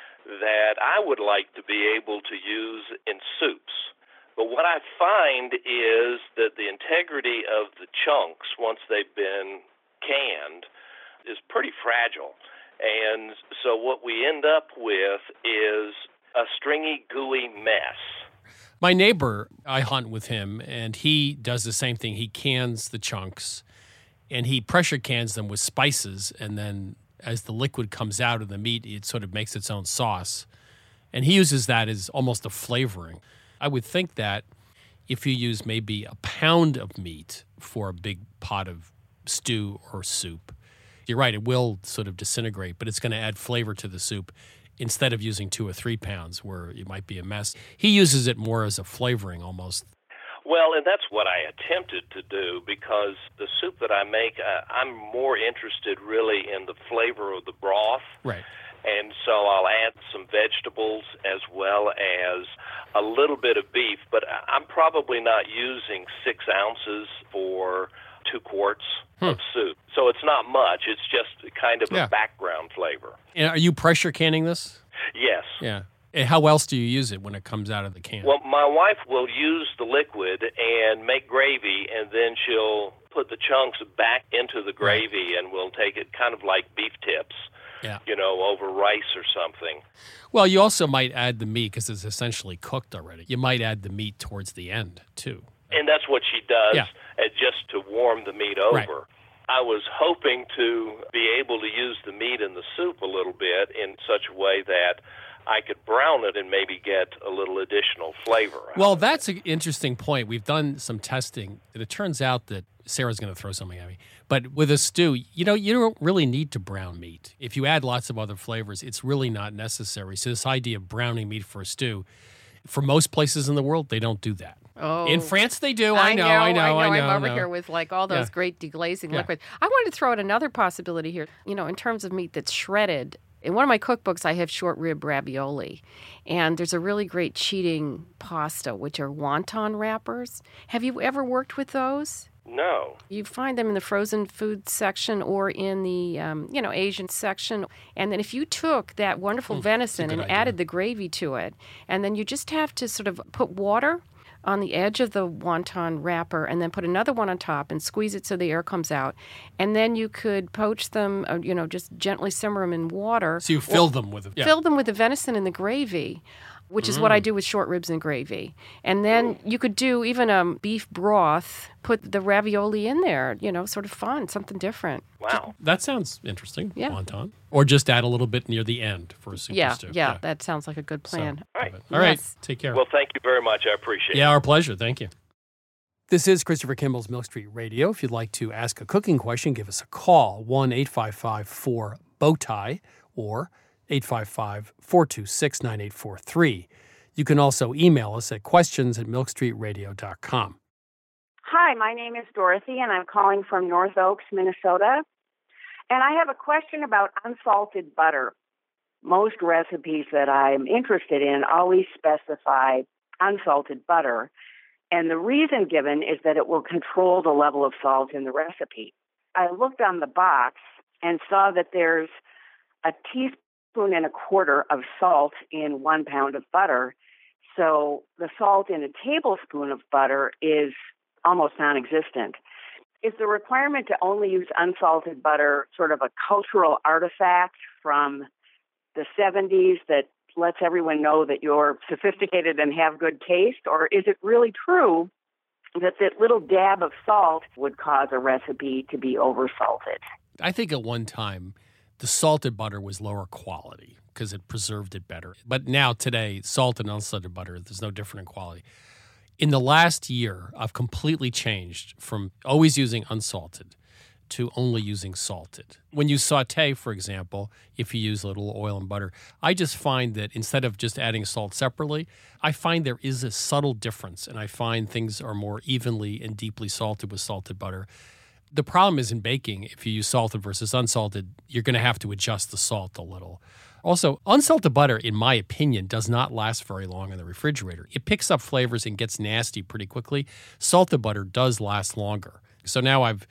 that I would like to be able to use in soups. But what I find is that the integrity of the chunks, once they've been canned, is pretty fragile. And so what we end up with is a stringy, gooey mess. My neighbor, I hunt with him, and he does the same thing. He cans the chunks, and he pressure cans them with spices, and then as the liquid comes out of the meat, it sort of makes its own sauce. And he uses that as almost a flavoring. I would think that if you use maybe a pound of meat for a big pot of stew or soup, you're right, it will sort of disintegrate, but it's going to add flavor to the soup instead of using two or three pounds where it might be a mess. He uses it more as a flavoring almost. Well, and that's what I attempted to do, because the soup that I make, uh, I'm more interested really in the flavor of the broth. Right. And so I'll add some vegetables as well as a little bit of beef, but I'm probably not using six ounces for two quarts Hmm. of soup. So it's not much. It's just kind of Yeah. a background flavor. And are you pressure canning this? Yes. Yeah. And how else do you use it when it comes out of the can? Well, my wife will use the liquid and make gravy, and then she'll put the chunks back into the gravy, and we'll take it kind of like beef tips, Yeah. you know, over rice or something. Well, you also might add the meat because it's essentially cooked already. You might add the meat towards the end, too. And that's what she does, Yeah. uh, just to warm the meat over. Right. I was hoping to be able to use the meat in the soup a little bit in such a way that I could brown it and maybe get a little additional flavor. Well, that's an interesting point. We've done some testing, and it turns out that Sarah's going to throw something at me. But with a stew, you know, you don't really need to brown meat. If you add lots of other flavors, it's really not necessary. So this idea of browning meat for a stew, for most places in the world, they don't do that. Oh. In France, they do. I know, I know, I know. I I am over know. here with like all those Yeah. great deglazing Yeah. liquids. I wanted to throw out another possibility here. You know, in terms of meat that's shredded. In one of my cookbooks, I have short rib ravioli, and there's a really great cheating pasta, which are wonton wrappers. Have you ever worked with those? No. You find them in the frozen food section or in the, um, you know, Asian section. And then if you took that wonderful venison good and idea. added the gravy to it, and then you just have to sort of put water on the edge of the wonton wrapper and then put another one on top and squeeze it so the air comes out. And then you could poach them, uh, you know, just gently simmer them in water. So you fill them with it. Yeah. Fill them with the venison and the gravy. which is what I Mm. do with short ribs and gravy. And then you could do even a beef broth, put the ravioli in there, you know, sort of fun, something different. Wow. That sounds interesting, Yeah. wonton. Or just add a little bit near the end for a super Yeah, stew. yeah, that sounds like a good plan. All right. All right, Yes. take care. Well, thank you very much. I appreciate Yeah, it. our pleasure. Thank you. This is Christopher Kimball's Milk Street Radio. If you'd like to ask a cooking question, give us a call, one eight five five four bowtie or eight five five, four two six, nine eight four three. You can also email us at questions at milk street radio dot com. Hi, my name is Dorothy, and I'm calling from North Oaks, Minnesota. And I have a question about unsalted butter. Most recipes that I'm interested in always specify unsalted butter. And the reason given is that it will control the level of salt in the recipe. I looked on the box and saw that there's a teaspoon and a quarter of salt in one pound of butter. So the salt in a tablespoon of butter is almost non-existent. Is the requirement to only use unsalted butter sort of a cultural artifact from the seventies that lets everyone know that you're sophisticated and have good taste? Or is it really true that that little dab of salt would cause a recipe to be oversalted? I think at one time, the salted butter was lower quality because it preserved it better. But now, today, salted and unsalted butter, there's no different in quality. In the last year, I've completely changed from always using unsalted to only using salted. When you saute, for example, if you use a little oil and butter, I just find that instead of just adding salt separately, I find there is a subtle difference, and I find things are more evenly and deeply salted with salted butter. The problem is in baking, if you use salted versus unsalted, you're going to have to adjust the salt a little. Also, unsalted butter, in my opinion, does not last very long in the refrigerator. It picks up flavors and gets nasty pretty quickly. Salted butter does last longer. So now I've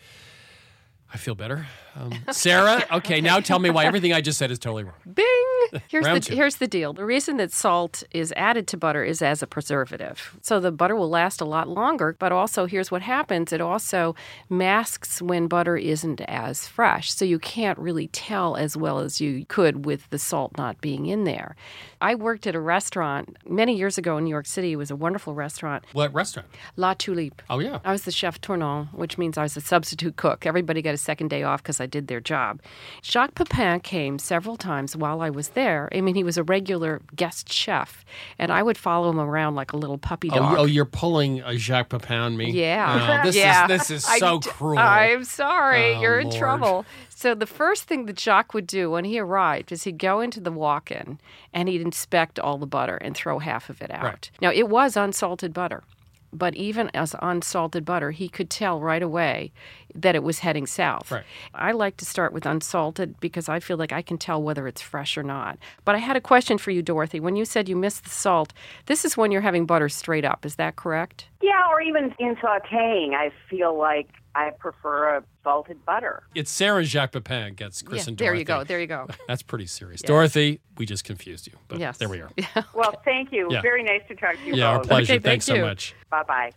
I feel better. Um, Sarah, okay, now tell me why everything I just said is totally wrong. Bing! Here's Round the two. here's the deal. The reason that salt is added to butter is as a preservative. So the butter will last a lot longer, but also here's what happens. It also masks when butter isn't as fresh. So you can't really tell as well as you could with the salt not being in there. I worked at a restaurant many years ago in New York City. It was a wonderful restaurant. What restaurant? La Tulipe. Oh, yeah. I was the chef tournant, which means I was a substitute cook. Everybody got a second day off because I did their job. Jacques Pepin came several times while I was there. I mean, he was a regular guest chef, and I would follow him around like a little puppy Oh, dog. you- oh, you're pulling a Jacques Pepin on me? Yeah. Oh, this yeah. is this is I so d- cruel. I'm sorry. Oh, You're in Lord. trouble. So the first thing that Jacques would do when he arrived is he'd go into the walk-in and he'd inspect all the butter and throw half of it out. Right. Now, it was unsalted butter. But even as unsalted butter, he could tell right away that it was heading south. Right. I like to start with unsalted because I feel like I can tell whether it's fresh or not. But I had a question for you, Dorothy. When you said you missed the salt, this is when you're having butter straight up. Is that correct? Yeah, or even in sautéing, I feel like I prefer a salted butter. It's Sarah Jacques Pepin gets Chris Yeah, and there Dorothy. you go. There you go. That's pretty serious. Yes. Dorothy, we just confused you. But Yes. there we are. Well, thank you. Yeah. Very nice to talk to you Yeah, our both. pleasure. Thanks so much. Bye-bye.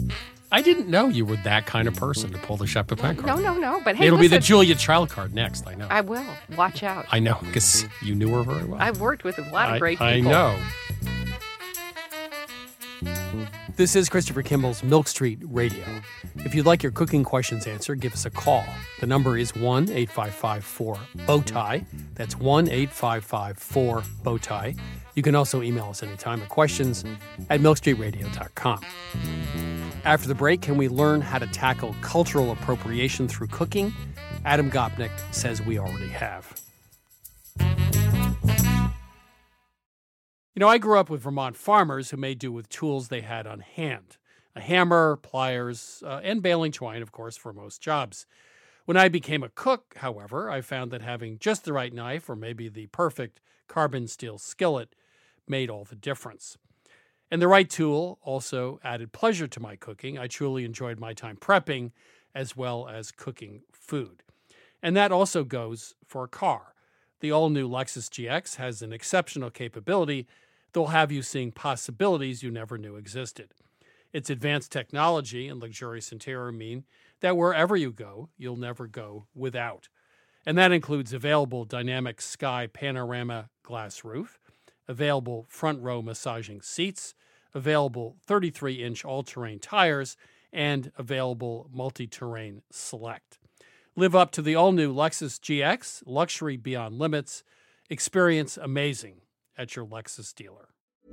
I didn't know you were that kind of person to pull the Jacques Pepin card. No, no, no. But hey, It'll be the listen, Julia Child card next, I know. I will. Watch out. I know, because you knew her very well. I've worked with a lot of I- great people. I know. This is Christopher Kimball's Milk Street Radio. If you'd like your cooking questions answered, give us a call. The number is one eight five five four bowtie. That's one eight five five four bowtie. You can also email us anytime at questions at milk street radio dot com. After the break, can we learn how to tackle cultural appropriation through cooking? Adam Gopnik says we already have. You know, I grew up with Vermont farmers who made do with tools they had on hand. A hammer, pliers, uh, and baling twine, of course, for most jobs. When I became a cook, however, I found that having just the right knife or maybe the perfect carbon steel skillet made all the difference. And the right tool also added pleasure to my cooking. I truly enjoyed my time prepping as well as cooking food. And that also goes for a car. The all-new Lexus G X has an exceptional capability that will have you seeing possibilities you never knew existed. Its advanced technology and luxurious interior mean that wherever you go, you'll never go without. And that includes available dynamic sky panorama glass roof, available front row massaging seats, available thirty-three inch all-terrain tires, and available multi-terrain select. Live up to the all-new Lexus G X, luxury beyond limits. Experience amazing at your Lexus dealer.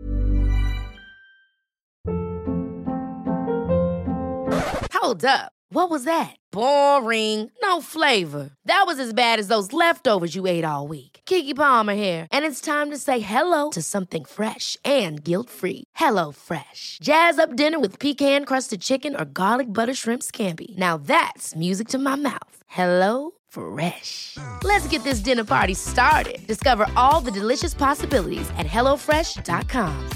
Hold up. What was that? Boring. No flavor. That was as bad as those leftovers you ate all week. Keke Palmer here, and it's time to say hello to something fresh and guilt-free. Hello Fresh. Jazz up dinner with pecan-crusted chicken or garlic butter shrimp scampi. Now that's music to my mouth. Hello Fresh. Let's get this dinner party started. Discover all the delicious possibilities at hello fresh dot com.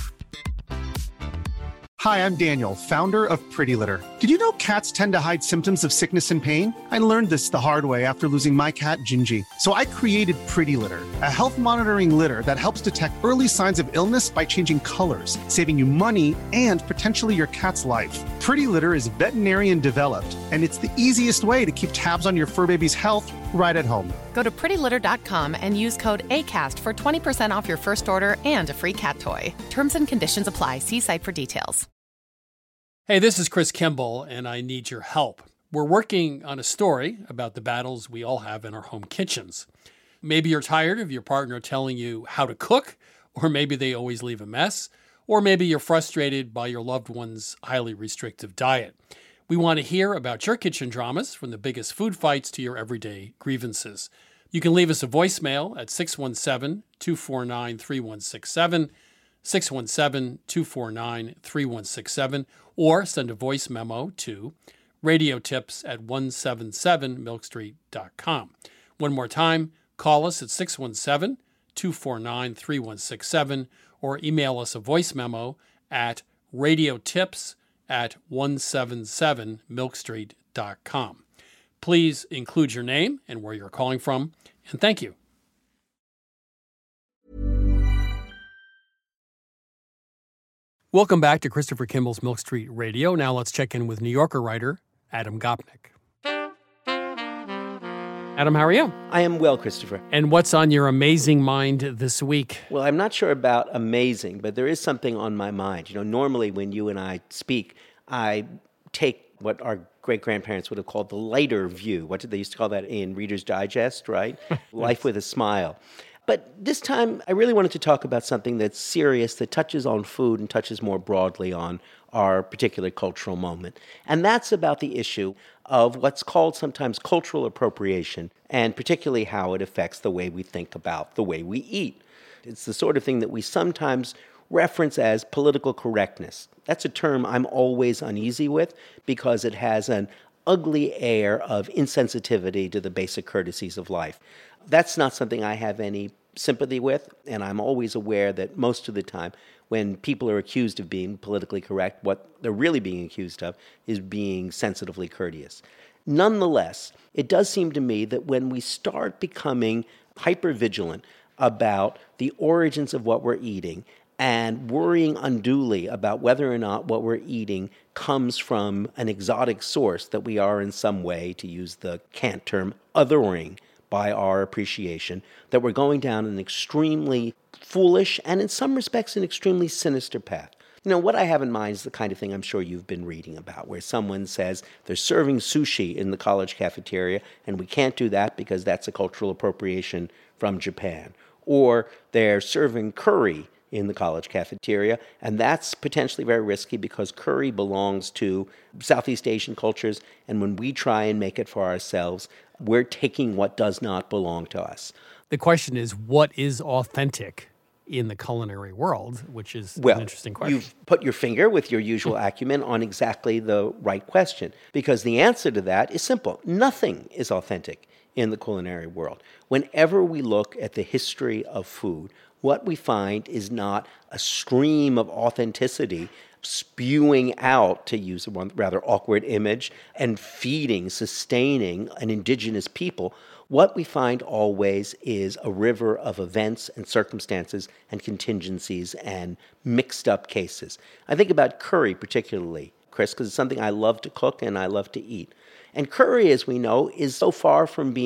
Hi, I'm Daniel, founder of Pretty Litter. Did you know cats tend to hide symptoms of sickness and pain? I learned this the hard way after losing my cat, Gingy. So I created Pretty Litter, a health monitoring litter that helps detect early signs of illness by changing colors, saving you money and potentially your cat's life. Pretty Litter is veterinarian developed, and it's the easiest way to keep tabs on your fur baby's health right at home. Go to pretty litter dot com and use code ACAST for twenty percent off your first order and a free cat toy. Terms and conditions apply. See site for details. Hey, this is Chris Kimball, and I need your help. We're working on a story about the battles we all have in our home kitchens. Maybe you're tired of your partner telling you how to cook, or maybe they always leave a mess, or maybe you're frustrated by your loved one's highly restrictive diet. We want to hear about your kitchen dramas, from the biggest food fights to your everyday grievances. You can leave us a voicemail at six one seven, two four nine, three one six seven, six one seven, two four nine, three one six seven, or send a voice memo to radiotips at one seven seven milk street dot com. One more time, call us at six one seven, two four nine, three one six seven, or email us a voice memo at radiotips at one seven seven milk street dot com. Please include your name and where you're calling from, and thank you. Welcome back to Christopher Kimball's Milk Street Radio. Now let's check in with New Yorker writer Adam Gopnik. Adam, how are you? I am well, Christopher. And what's on your amazing mind this week? Well, I'm not sure about amazing, but there is something on my mind. You know, normally when you and I speak, I take what our great-grandparents would have called the lighter view. What did they used to call that in Reader's Digest, right? Life with a smile. But this time, I really wanted to talk about something that's serious, that touches on food and touches more broadly on our particular cultural moment. And that's about the issue of what's called sometimes cultural appropriation, and particularly how it affects the way we think about the way we eat. It's the sort of thing that we sometimes reference as political correctness. That's a term I'm always uneasy with because it has an ugly air of insensitivity to the basic courtesies of life. That's not something I have any sympathy with, and I'm always aware that most of the time when people are accused of being politically correct, what they're really being accused of is being sensitively courteous. Nonetheless, it does seem to me that when we start becoming hypervigilant about the origins of what we're eating and worrying unduly about whether or not what we're eating comes from an exotic source that we are in some way, to use the cant term, othering by our appreciation, that we're going down an extremely foolish and in some respects an extremely sinister path. You know, what I have in mind is the kind of thing I'm sure you've been reading about, where someone says they're serving sushi in the college cafeteria and we can't do that because that's a cultural appropriation from Japan. Or they're serving curry in the college cafeteria, and that's potentially very risky because curry belongs to Southeast Asian cultures, and when we try and make it for ourselves, we're taking what does not belong to us. The question is, what is authentic in the culinary world, which is well, an interesting question. You've put your finger with your usual acumen on exactly the right question, because the answer to that is simple. Nothing is authentic in the culinary world. Whenever we look at the history of food, what we find is not a stream of authenticity spewing out, to use a rather awkward image, and feeding, sustaining an indigenous people. What we find always is a river of events and circumstances and contingencies and mixed up cases. I think about curry particularly, Chris, because it's something I love to cook and I love to eat. And curry, as we know, is so far from being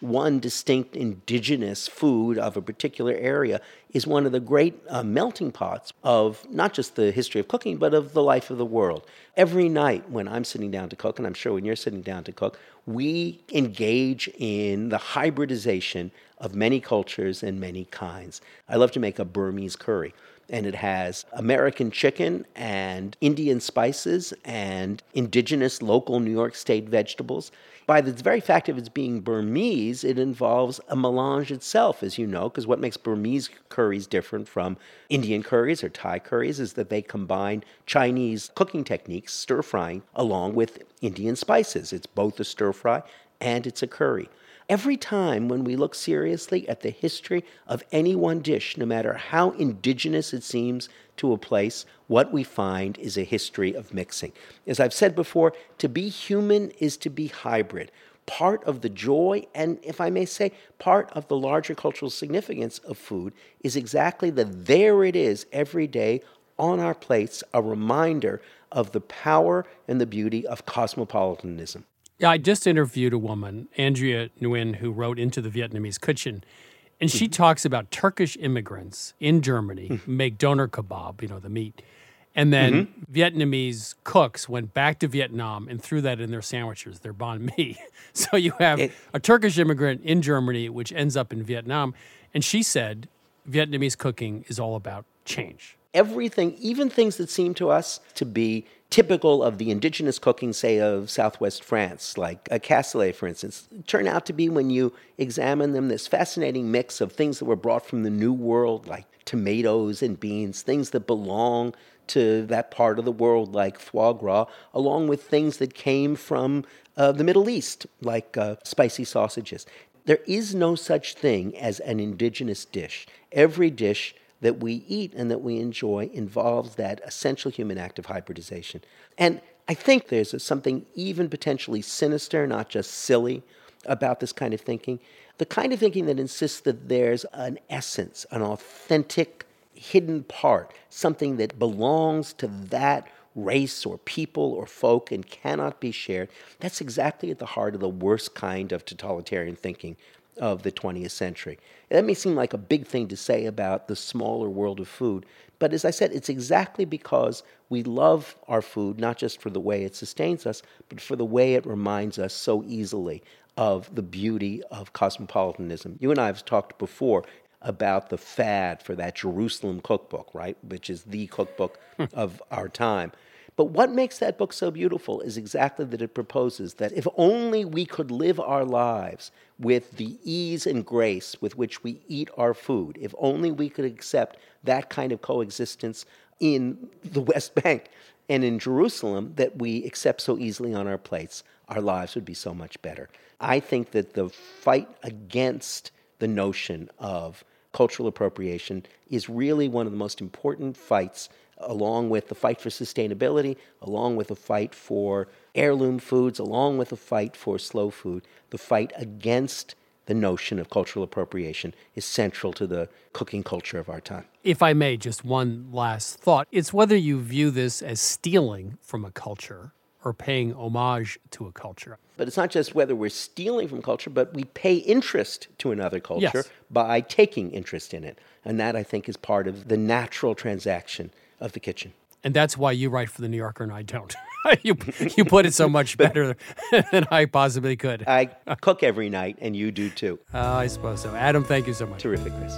one distinct indigenous food of a particular area is one of the great uh, melting pots of not just the history of cooking, but of the life of the world. Every night when I'm sitting down to cook, and I'm sure when you're sitting down to cook, we engage in the hybridization of many cultures and many kinds. I love to make a Burmese curry, and it has American chicken and Indian spices and indigenous local New York State vegetables. By the very fact of its being Burmese, it involves a melange itself, as you know, because what makes Burmese curries different from Indian curries or Thai curries is that they combine Chinese cooking techniques, stir-frying, along with Indian spices. It's both a stir-fry and it's a curry. Every time when we look seriously at the history of any one dish, no matter how indigenous it seems to a place, what we find is a history of mixing. As I've said before, to be human is to be hybrid. Part of the joy, and if I may say, part of the larger cultural significance of food is exactly that there it is every day on our plates, a reminder of the power and the beauty of cosmopolitanism. Yeah, I just interviewed a woman, Andrea Nguyen, who wrote Into the Vietnamese Kitchen, and she mm-hmm. talks about Turkish immigrants in Germany mm-hmm. make doner kebab, you know, the meat, and then mm-hmm. Vietnamese cooks went back to Vietnam and threw that in their sandwiches, their banh mi. So you have it, a Turkish immigrant in Germany, which ends up in Vietnam, and she said Vietnamese cooking is all about change. Everything, even things that seem to us to be typical of the indigenous cooking, say, of southwest France, like a cassoulet, for instance, turn out to be, when you examine them, this fascinating mix of things that were brought from the New World, like tomatoes and beans, things that belong to that part of the world, like foie gras, along with things that came from uh, the Middle East, like uh, spicy sausages. There is no such thing as an indigenous dish. Every dish that we eat and that we enjoy involves that essential human act of hybridization. And I think there's a, something even potentially sinister, not just silly, about this kind of thinking. The kind of thinking that insists that there's an essence, an authentic, hidden part, something that belongs to that race or people or folk and cannot be shared. That's exactly at the heart of the worst kind of totalitarian thinking of the twentieth century. That may seem like a big thing to say about the smaller world of food, but as I said, it's exactly because we love our food, not just for the way it sustains us, but for the way it reminds us so easily of the beauty of cosmopolitanism. You and I have talked before about the fad for that Jerusalem cookbook, right, which is the cookbook of our time. But what makes that book so beautiful is exactly that it proposes that if only we could live our lives with the ease and grace with which we eat our food, if only we could accept that kind of coexistence in the West Bank and in Jerusalem that we accept so easily on our plates, our lives would be so much better. I think that the fight against the notion of cultural appropriation is really one of the most important fights, along with the fight for sustainability, along with the fight for heirloom foods, along with the fight for slow food. The fight against the notion of cultural appropriation is central to the cooking culture of our time. If I may, just one last thought. It's whether you view this as stealing from a culture or paying homage to a culture. But it's not just whether we're stealing from culture, but we pay interest to another culture Yes. by taking interest in it. And that, I think, is part of the natural transaction of the kitchen. And that's why you write for The New Yorker and I don't. you you put it so much better than I possibly could. I cook every night, and you do too. Uh, I suppose so. Adam, thank you so much. Terrific, Chris.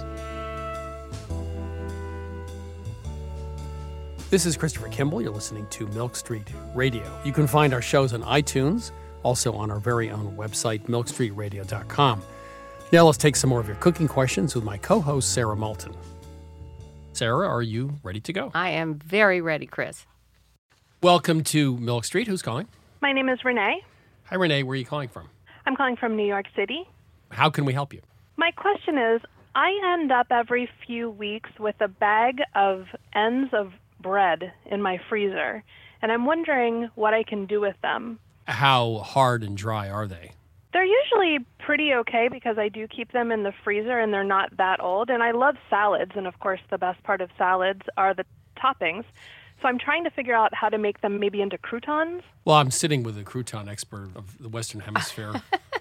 This is Christopher Kimball. You're listening to Milk Street Radio. You can find our shows on iTunes, also on our very own website, milk street radio dot com. Now let's take some more of your cooking questions with my co-host, Sarah Moulton. Sarah, are you ready to go? I am very ready, Chris. Welcome to Milk Street. Who's calling? My name is Renee. Hi, Renee. Where are you calling from? I'm calling from New York City. How can we help you? My question is, I end up every few weeks with a bag of ends of bread in my freezer, and I'm wondering what I can do with them. How hard and dry are they? They're usually pretty okay because I do keep them in the freezer and they're not that old. And I love salads, and of course the best part of salads are the toppings. So I'm trying to figure out how to make them maybe into croutons. Well, I'm sitting with a crouton expert of the Western Hemisphere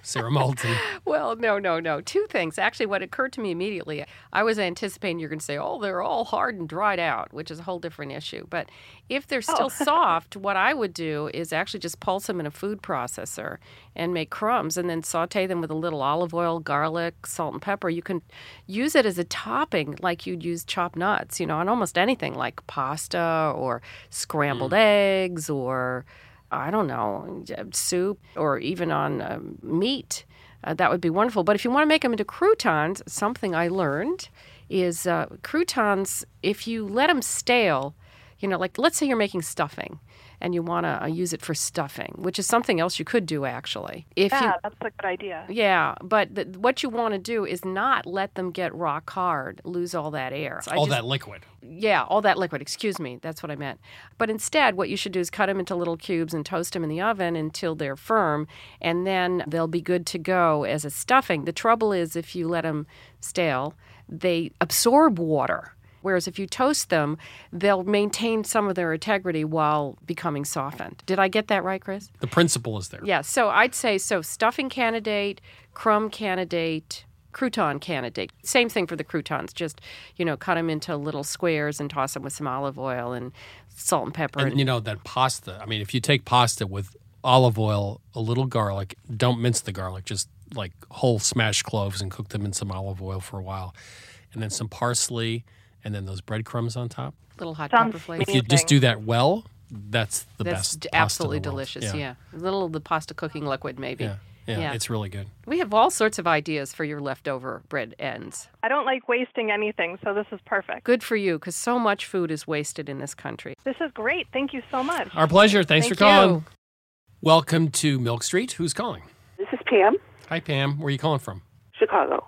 Sarah Moulton. Well, no, no, no. Two things. Actually, what occurred to me immediately, I was anticipating you're going to say, oh, they're all hard and dried out, which is a whole different issue. But if they're still Oh. soft, what I would do is actually just pulse them in a food processor and make crumbs and then saute them with a little olive oil, garlic, salt, and pepper. You can use it as a topping like you'd use chopped nuts, you know, on almost anything like pasta or scrambled mm. eggs or, I don't know, soup or even on um, meat. Uh, that would be wonderful. But if you want to make them into croutons, something I learned is uh, croutons, if you let them stale, you know, like let's say you're making stuffing and you want to uh, use it for stuffing, which is something else you could do actually. If yeah, you, that's a good idea. Yeah, but the, what you want to do is not let them get rock hard, lose all that air. I all just, that liquid. Yeah, all that liquid. Excuse me. That's what I meant. But instead, what you should do is cut them into little cubes and toast them in the oven until they're firm, and then they'll be good to go as a stuffing. The trouble is if you let them stale, they absorb water. Whereas if you toast them, they'll maintain some of their integrity while becoming softened. Did I get that right, Chris? The principle is there. Yeah, so I'd say so stuffing candidate, crumb candidate, crouton candidate. Same thing for the croutons. Just, you know, cut them into little squares and toss them with some olive oil and salt and pepper. And, and you know, that pasta, I mean, if you take pasta with olive oil, a little garlic, don't mince the garlic, just like whole smashed cloves and cook them in some olive oil for a while. And then some parsley, and then those breadcrumbs on top. Little hot Sounds pepper flakes. If you just do that well, that's the That's best d- pasta absolutely in the world. delicious, Yeah. yeah. A little of the pasta cooking liquid, maybe. Yeah. Yeah, it's really good. We have all sorts of ideas for your leftover bread ends. I don't like wasting anything, so this is perfect. Good for you, because so much food is wasted in this country. This is great. Thank you so much. Our pleasure. Thanks Thank for calling. you. Welcome to Milk Street. Who's calling? This is Pam, Hi, Pam. Where are you calling from? Chicago.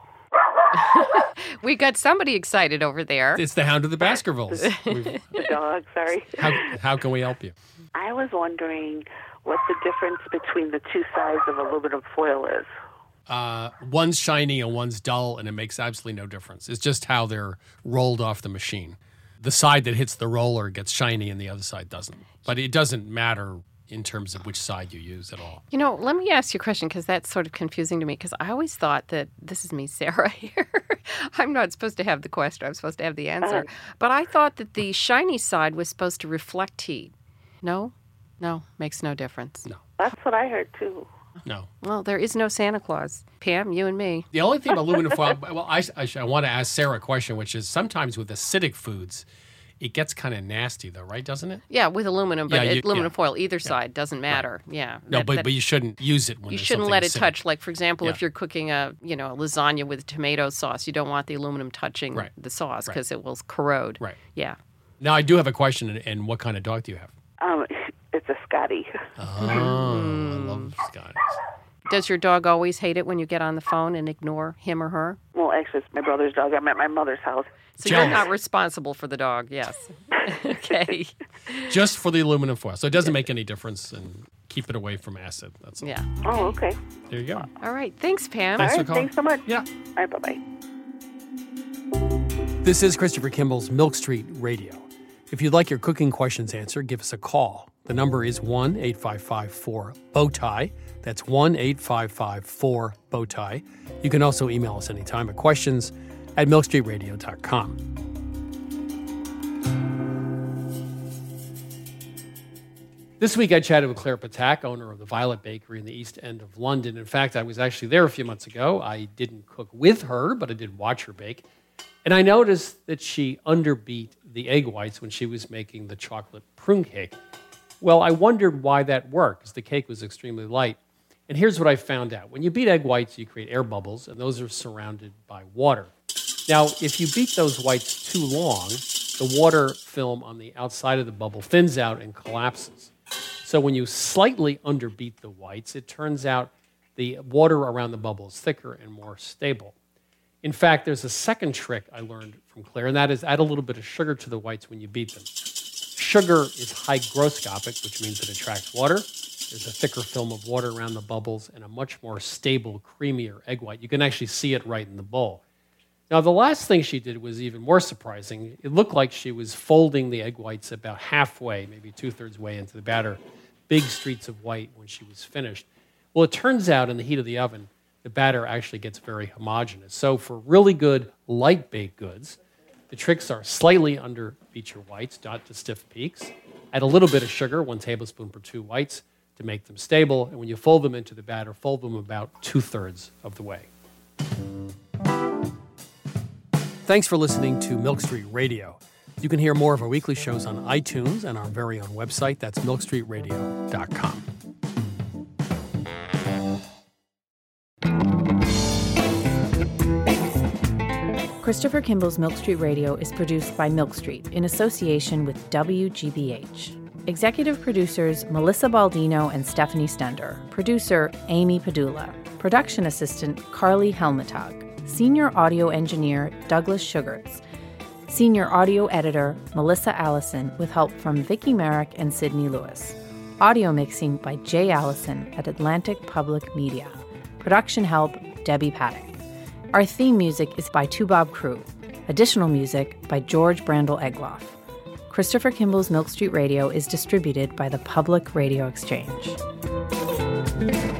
We got somebody excited over there. It's the Hound of the Baskervilles. We've- The dog, sorry. how, how can we help you? I was wondering what the difference between the two sides of aluminum foil is. Uh, one's shiny and one's dull, and it makes absolutely no difference. It's just how they're rolled off the machine. The side that hits the roller gets shiny and the other side doesn't. But it doesn't matter in terms of which side you use at all. You know, let me ask you a question, because that's sort of confusing to me, because I always thought that, this is me, Sarah, here. I'm not supposed to have the question. I'm supposed to have the answer. Uh-huh. But I thought that the shiny side was supposed to reflect heat. No? No, makes no difference. No. That's what I heard, too. No. Well, there is no Santa Claus. Pam, you and me. The only thing about aluminum foil, well, I, I, I want to ask Sarah a question, which is sometimes with acidic foods, it gets kind of nasty, though, right? Doesn't it? Yeah, with aluminum, but Yeah, you- aluminum yeah. foil, either side, doesn't matter. Yeah. No, that- but, that- but you shouldn't use it when you there's shouldn't something let it acidic. touch. Like, for example, Yeah. if you're cooking a, you know, a lasagna with tomato sauce, you don't want the aluminum touching Right. the sauce Right. because it will corrode. Right. Yeah. Now, I do have a question, and, and what kind of dog do you have? Um, it's a Scotty. Oh, I love Scotties. Does your dog always hate it when you get on the phone and ignore him or her? Well, actually, it's my brother's dog. I'm at my mother's house. So you're not responsible for the dog, yes. Okay. Just for the aluminum foil. So it doesn't make any difference, and keep it away from acid. That's all. Yeah. Oh, okay. There you go. All right. Thanks, Pam. Thanks All for right, calling. thanks so much. Yeah. All right, bye-bye. This is Christopher Kimball's Milk Street Radio. If you'd like your cooking questions answered, give us a call. The number is one eight five five four bow tie. That's one eight five five four bow tie. You can also email us anytime at questions at milk street radio dot com. This week I chatted with Claire Patak, owner of the Violet Bakery in the East End of London. In fact, I was actually there a few months ago. I didn't cook with her, but I did watch her bake. And I noticed that she underbeat the egg whites when she was making the chocolate prune cake. Well, I wondered why that worked, because the cake was extremely light. And here's what I found out. When you beat egg whites, you create air bubbles, and those are surrounded by water. Now, if you beat those whites too long, the water film on the outside of the bubble thins out and collapses. So when you slightly underbeat the whites, it turns out the water around the bubble is thicker and more stable. In fact, there's a second trick I learned from Claire, and that is add a little bit of sugar to the whites when you beat them. Sugar is hygroscopic, which means it attracts water. There's a thicker film of water around the bubbles and a much more stable, creamier egg white. You can actually see it right in the bowl. Now, the last thing she did was even more surprising. It looked like she was folding the egg whites about halfway, maybe two-thirds way into the batter, big streaks of white when she was finished. Well, it turns out in the heat of the oven, the batter actually gets very homogeneous. So for really good light baked goods, the tricks are slightly underbeat your whites, not to stiff peaks. Add a little bit of sugar, one tablespoon per two whites, to make them stable. And when you fold them into the batter, fold them about two-thirds of the way. Thanks for listening to Milk Street Radio. You can hear more of our weekly shows on iTunes and our very own website. That's milk street radio dot com. Christopher Kimball's Milk Street Radio is produced by Milk Street in association with W G B H. Executive producers Melissa Baldino and Stephanie Stender. Producer Amy Padula. Production assistant Carly Helmetag. Senior audio engineer Douglas Sugarts. Senior audio editor Melissa Allison with help from Vicki Merrick and Sydney Lewis. Audio mixing by Jay Allison at Atlantic Public Media. Production help Debbie Paddock. Our theme music is by Toubab Crew. Additional music by George Brandel Egloff. Christopher Kimball's Milk Street Radio is distributed by the Public Radio Exchange.